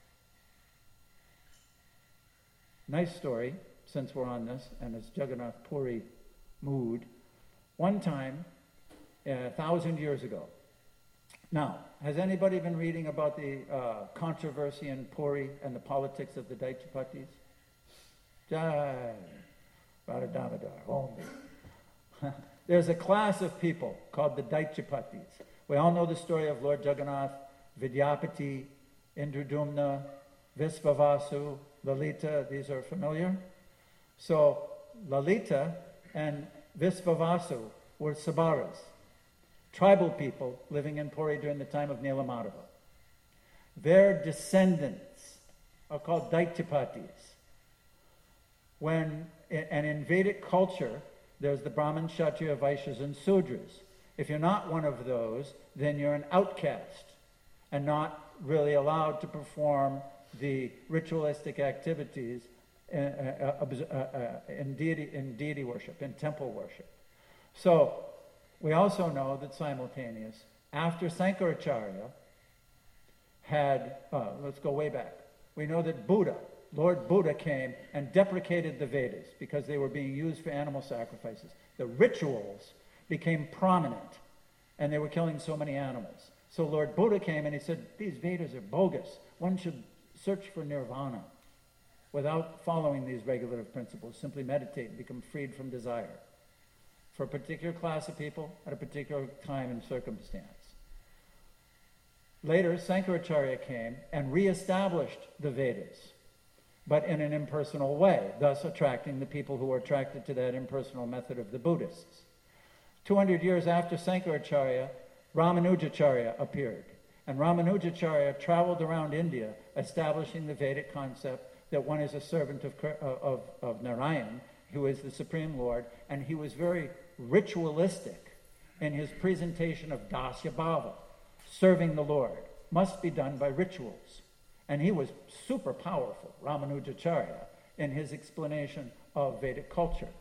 Nice story, since we're on this, and it's Jagannath Puri mood. One time, a thousand years ago. Now, has anybody been reading about the uh, controversy in Puri and the politics of the Daichapatis? Jai Radha Damodar, only. There's a class of people called the Daichapatis. We all know the story of Lord Jagannath, Vidyapati, Indradumna, Visvavasu, Lalita. These are familiar? So Lalita and Visvavasu were Sabaras, tribal people living in Puri during the time of Nilamadhava. Their descendants are called Daichapatis. When, and in Vedic culture, there's the Brahmin, Kshatriya, Vaishyas, and Sudras. If you're not one of those, then you're an outcast and not really allowed to perform the ritualistic activities in, uh, uh, uh, in, deity, in deity worship, in temple worship. So, we also know that simultaneous, after Sankaracharya had, uh, let's go way back, we know that Buddha, Lord Buddha came and deprecated the Vedas because they were being used for animal sacrifices. The rituals became prominent and they were killing so many animals. So Lord Buddha came and he said, these Vedas are bogus. One should search for nirvana without following these regulative principles. Simply meditate and become freed from desire for a particular class of people at a particular time and circumstance. Later, Sankaracharya came and reestablished the Vedas, but in an impersonal way, thus attracting the people who were attracted to that impersonal method of the Buddhists. two hundred years after Sankaracharya, Ramanujacharya appeared. And Ramanujacharya traveled around India, establishing the Vedic concept that one is a servant of, of, of Narayan, who is the Supreme Lord, and he was very ritualistic in his presentation of Dasya Bhava, serving the Lord, must be done by rituals. And he was super powerful, Ramanujacharya, in his explanation of Vedic culture.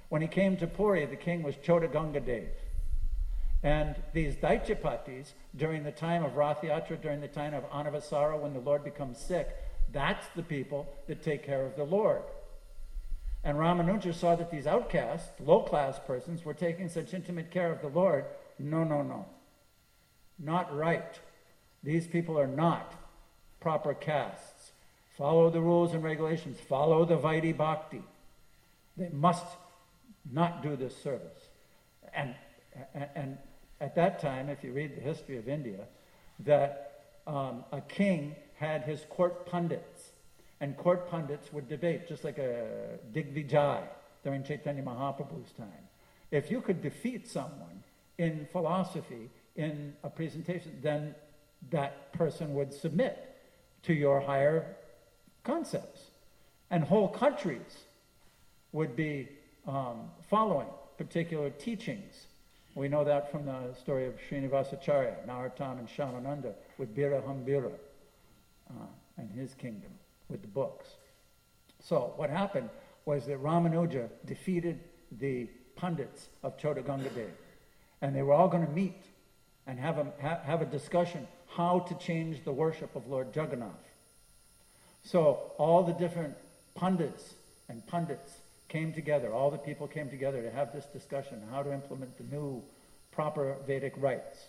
When he came to Puri, the king was Chodagangadev. And these Daichapatis, during the time of Rath Yatra, during the time of Anavasara, when the Lord becomes sick, that's the people that take care of the Lord. And Ramanuja saw that these outcasts, low-class persons, were taking such intimate care of the Lord. No, no, no. Not right. These people are not proper castes. Follow the rules and regulations. Follow the Vaidhi Bhakti. They must not do this service. And, and, and at that time, if you read the history of India, that um, a king had his court pundits, and court pundits would debate, just like a Digvijay during Chaitanya Mahaprabhu's time. If you could defeat someone in philosophy, in a presentation, then that person would submit to your higher concepts. And whole countries would be um, following particular teachings. We know that from the story of Srinivasacharya, Narottam and Shamananda with Birahambira uh, and his kingdom with the books. So what happened was that Ramanuja defeated the pundits of Chodagangadev, and they were all going to meet and have a, ha, have a discussion how to change the worship of Lord Jagannath. So all the different pundits and pundits came together, all the people came together to have this discussion, how to implement the new proper Vedic rites.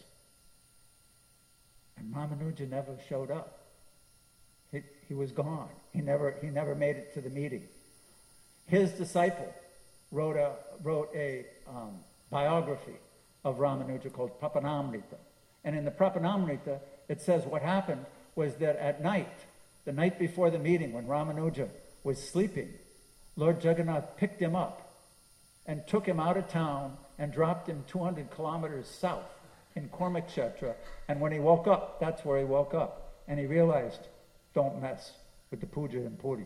And Ramanuja never showed up. He, he was gone. He never, he never made it to the meeting. His disciple wrote a, wrote a um, biography of Ramanuja called Prapanamrita. And in the Prapanamrita, it says what happened was that at night, the night before the meeting, when Ramanuja was sleeping, Lord Jagannath picked him up and took him out of town and dropped him two hundred kilometers south in Kormakshetra. And when he woke up, that's where he woke up. And he realized, don't mess with the puja in Puri.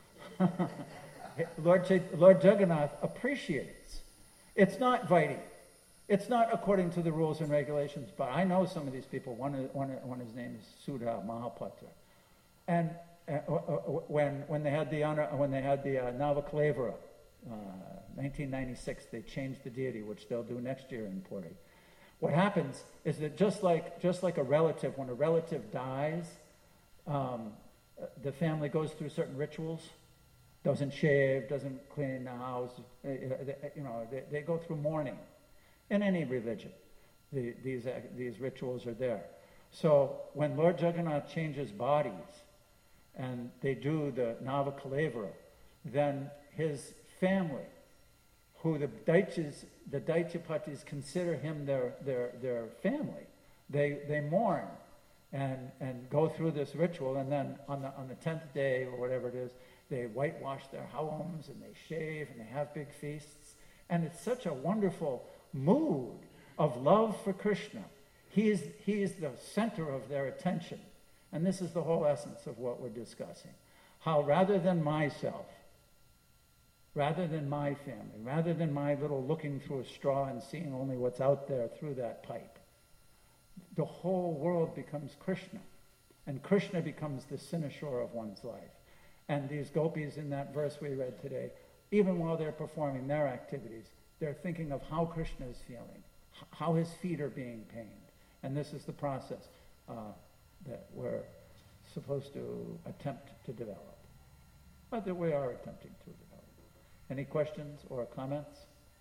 Lord, Ch- Lord Jagannath appreciates. It's not Vaidhi. It's not according to the rules and regulations, but I know some of these people. One, one, one his name is Sudha Mahapatra. And uh, when when they had the honor, when they had the uh, Navakalevara, uh, nineteen ninety-six, they changed the deity, which they'll do next year in Puri. What happens is that just like just like a relative, when a relative dies, um, the family goes through certain rituals, doesn't shave, doesn't clean the house, you know, they, they go through mourning. In any religion, the, these uh, these rituals are there. So when Lord Jagannath changes bodies, and they do the Navakalevara, then his family, who the Daityas, the Daitypatis consider him their their their family, they they mourn and and go through this ritual, and then on the on the tenth day or whatever it is, they whitewash their homes and they shave and they have big feasts, and it's such a wonderful mood of love for Krishna. He is, he is the center of their attention. And this is the whole essence of what we're discussing. How rather than myself, rather than my family, rather than my little looking through a straw and seeing only what's out there through that pipe, the whole world becomes Krishna. And Krishna becomes the cynosure of one's life. And these gopis in that verse we read today, even while they're performing their activities, they're thinking of how Krishna is feeling, how his feet are being pained. And this is the process uh, that we're supposed to attempt to develop, but that we are attempting to develop. Any questions or comments?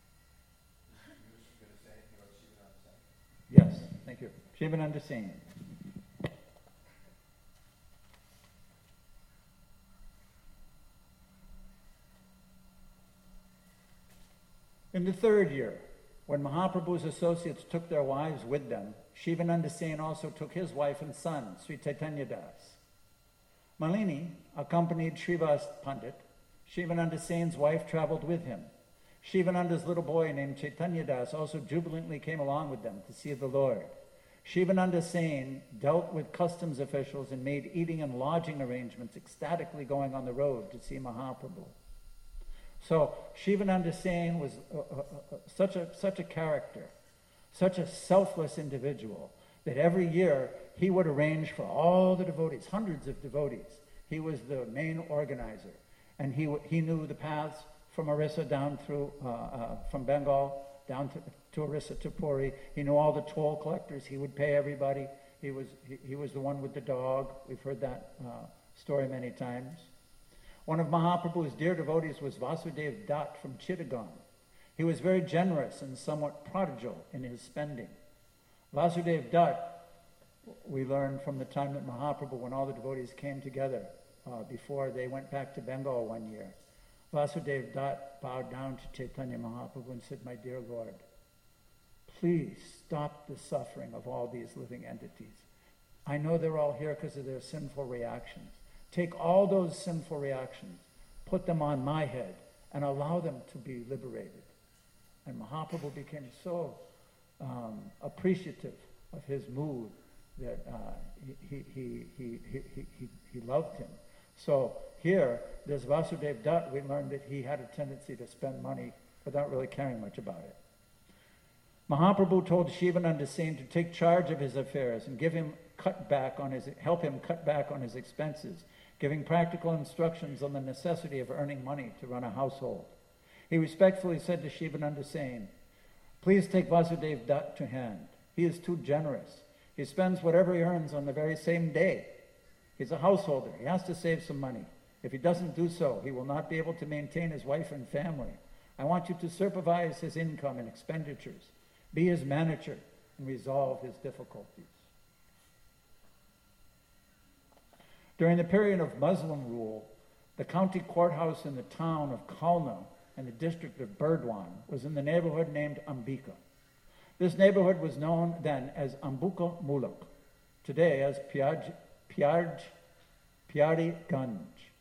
Yes, thank you. Shivananda Singh. In the third year, when Mahaprabhu's associates took their wives with them, Shivananda Sen also took his wife and son, Sri Chaitanya Das. Malini accompanied Srivas Pandit. Shivananda Sen's wife traveled with him. Shivananda's little boy named Chaitanya Das also jubilantly came along with them to see the Lord. Shivananda Sen dealt with customs officials and made eating and lodging arrangements, ecstatically going on the road to see Mahaprabhu. So Shivananda Sen was uh, uh, uh, such a such a character, such a selfless individual, that every year he would arrange for all the devotees, hundreds of devotees. He was the main organizer, and he he knew the paths from Orissa down through, uh, uh, from Bengal down to, to Orissa to Puri. He knew all the toll collectors. He would pay everybody. He was, he, he was the one with the dog. We've heard that uh, story many times. One of Mahaprabhu's dear devotees was Vasudev Dutt from Chittagong. He was very generous and somewhat prodigal in his spending. Vasudev Dutt, we learned from the time that Mahaprabhu, when all the devotees came together uh, before they went back to Bengal one year, Vasudev Dutt bowed down to Chaitanya Mahaprabhu and said, "My dear Lord, please stop the suffering of all these living entities. I know they're all here because of their sinful reactions. Take all those sinful reactions, put them on my head, and allow them to be liberated." And Mahaprabhu became so um, appreciative of his mood that uh, he, he, he, he, he, he, he loved him. So here, there's Vasudev Dutt. We learned that he had a tendency to spend money without really caring much about it. Mahaprabhu told Shivananda Sen to take charge of his affairs and give him cut back on his, help him cut back on his expenses, giving practical instructions on the necessity of earning money to run a household. He respectfully said to Shivananda Sen, "Please take Vasudev Dutt to hand. He is too generous. He spends whatever he earns on the very same day. He's a householder. He has to save some money. If he doesn't do so, he will not be able to maintain his wife and family. I want you to supervise his income and expenditures, be his manager, and resolve his difficulties." During the period of Muslim rule, the county courthouse in the town of Kalna and the district of Burdwan was in the neighborhood named Ambika. This neighborhood was known then as Ambuka Mulak, today as Pyaj, Pyaj, Pyari Ganj.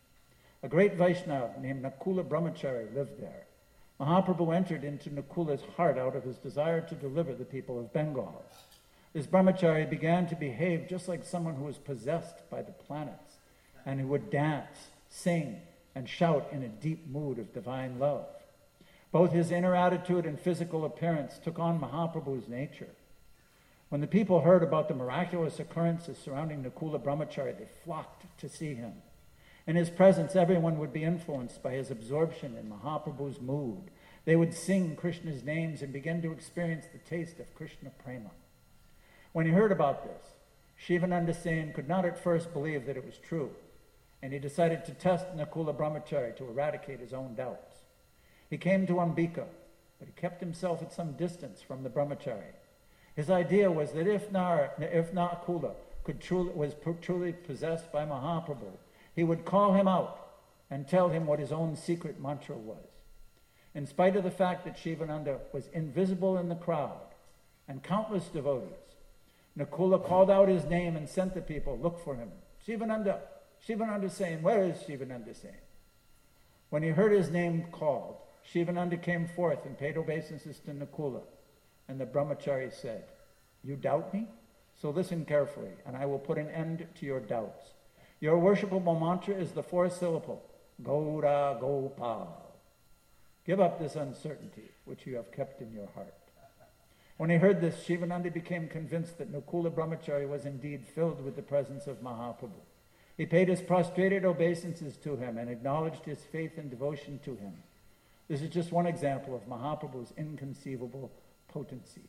A great Vaishnava named Nakula Brahmachari lived there. Mahaprabhu entered into Nakula's heart out of his desire to deliver the people of Bengal. This Brahmachari began to behave just like someone who was possessed by the planets and who would dance, sing, and shout in a deep mood of divine love. Both his inner attitude and physical appearance took on Mahaprabhu's nature. When the people heard about the miraculous occurrences surrounding Nakula Brahmachari, they flocked to see him. In his presence, everyone would be influenced by his absorption in Mahaprabhu's mood. They would sing Krishna's names and begin to experience the taste of Krishna prema. When he heard about this, Shivananda Sen could not at first believe that it was true, and he decided to test Nakula Brahmachari to eradicate his own doubts. He came to Ambika, but he kept himself at some distance from the Brahmachari. His idea was that if, Nar, if Nakula could truly, was truly possessed by Mahaprabhu, he would call him out and tell him what his own secret mantra was. In spite of the fact that Shivananda was invisible in the crowd and countless devotees, Nakula called out his name and sent the people, "Look for him. Shivananda, Shivananda Sen, where is Shivananda Sen?" When he heard his name called, Shivananda came forth and paid obeisances to Nakula. And the Brahmachari said, "You doubt me? So listen carefully, and I will put an end to your doubts. Your worshipable mantra is the four-syllable, Gaura Gopal. Give up this uncertainty which you have kept in your heart." When he heard this, Shivananda became convinced that Nakula Brahmachari was indeed filled with the presence of Mahaprabhu. He paid his prostrated obeisances to him and acknowledged his faith and devotion to him. This is just one example of Mahaprabhu's inconceivable potencies.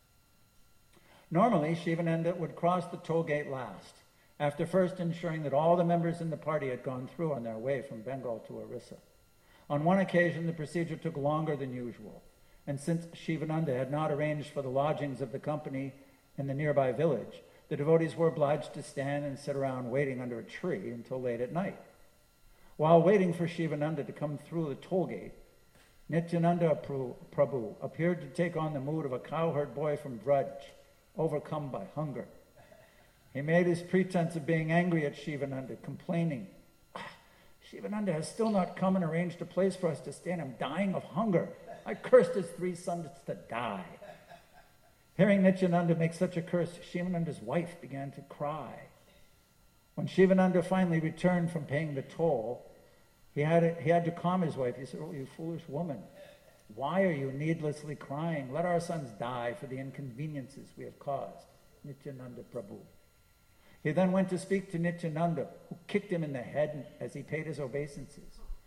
Normally, Shivananda would cross the toll gate last, after first ensuring that all the members in the party had gone through on their way from Bengal to Orissa. On one occasion, the procedure took longer than usual, and since Shivananda had not arranged for the lodgings of the company in the nearby village, the devotees were obliged to stand and sit around waiting under a tree until late at night. While waiting for Shivananda to come through the toll gate, Nityananda Prabhu appeared to take on the mood of a cowherd boy from Braj, overcome by hunger. He made his pretense of being angry at Shivananda, complaining, "Ah, Shivananda has still not come and arranged a place for us to stay, and I'm dying of hunger. I cursed his three sons to die." Hearing Nityananda make such a curse, Shivananda's wife began to cry. When Shivananda finally returned from paying the toll, he had, he had to calm his wife. He said, "Oh, you foolish woman, why are you needlessly crying? Let our sons die for the inconveniences we have caused." Nityananda Prabhu. He then went to speak to Nityananda, who kicked him in the head as he paid his obeisances.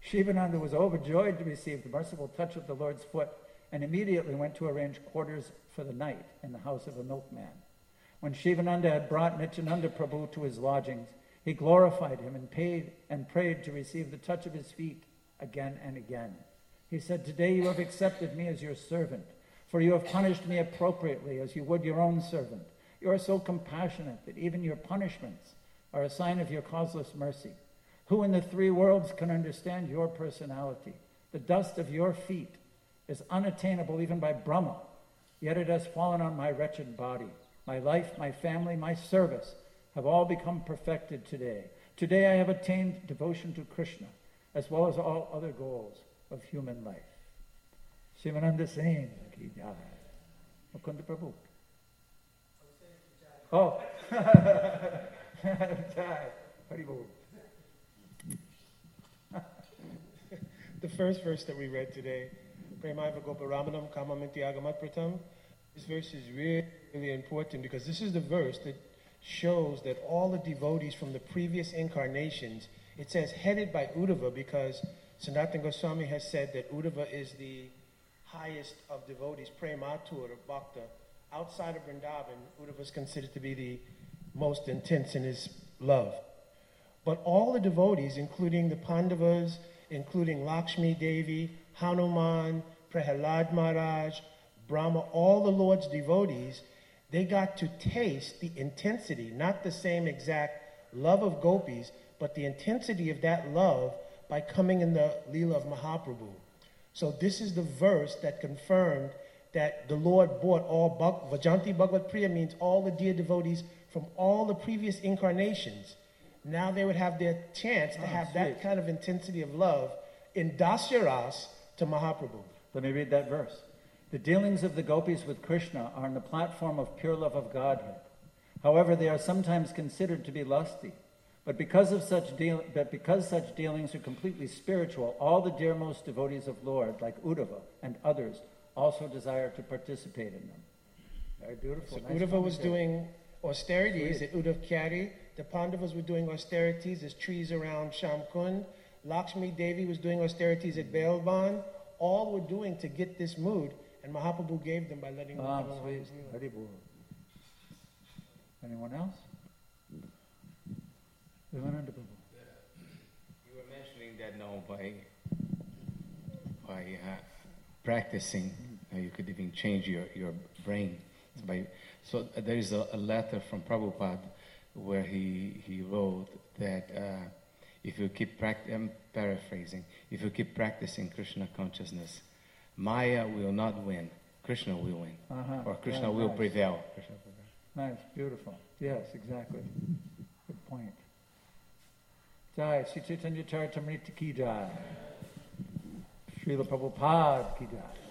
Shivananda was overjoyed to receive the merciful touch of the Lord's foot and immediately went to arrange quarters for the night in the house of a milkman. When Shivananda had brought Nityananda Prabhu to his lodgings, he glorified him and paid and prayed to receive the touch of his feet again and again. He said, "Today you have accepted me as your servant, for you have punished me appropriately as you would your own servant. You are so compassionate that even your punishments are a sign of your causeless mercy. Who in the three worlds can understand your personality? The dust of your feet is unattainable even by Brahma, yet it has fallen on my wretched body. My life, my family, my service have all become perfected today. Today I have attained devotion to Krishna, as well as all other goals of human life." Shivananda Singh ki jai. Mukunda Prabhu. Oh. Jai. Hari Bol. The first verse that we read today, Premaiva Goparamanam Kamaminti Agamat Pratam, this verse is really, really important because this is the verse that shows that all the devotees from the previous incarnations, it says headed by Uddhava because Sanatana Goswami has said that Uddhava is the highest of devotees, Prematur or Bhakta. Outside of Vrindavan, Uddhava is considered to be the most intense in his love. But all the devotees, including the Pandavas, including Lakshmi Devi, Hanuman, Prahalad Maharaj, Brahma, all the Lord's devotees, they got to taste the intensity, not the same exact love of gopis, but the intensity of that love by coming in the Leela of Mahaprabhu. So this is the verse that confirmed that the Lord brought all, Bhag- Vajanti Bhagavad Priya means all the dear devotees from all the previous incarnations. Now they would have their chance to Oh, have sweet. that kind of intensity of love in Dasyaras to Mahaprabhu. Let me read that verse. The dealings of the gopis with Krishna are on the platform of pure love of Godhead. However, they are sometimes considered to be lusty. But because of such deal, but because such dealings are completely spiritual, all the dearmost devotees of Lord, like Uddhava and others, also desire to participate in them. Very beautiful. So Nice Uddhava was commentary. doing austerities Sweet. at Uddhav Kyari. The Pandavas were doing austerities as trees around Shamkund. Lakshmi Devi was doing austerities at Belvan. All were doing to get this mood, and Mahaprabhu gave them by letting them Ah, come along sweet. his leela. Hari Bol. Anyone else? Vivekananda Prabhu. You were mentioning that now by by uh, practicing, uh, you could even change your, your brain. So, by, so uh, there is a, a letter from Prabhupada where he, he wrote that uh, if you keep practicing, I'm paraphrasing, if you keep practicing Krishna consciousness, Maya will not win, Krishna will win, Uh-huh. or Krishna Yeah, will nice. prevail. Krishna prevail. Nice, beautiful. Yes, exactly. Good point. Jai, Sri Chaitanya Charitamrita ki jai. Srila Prabhupada ki jai.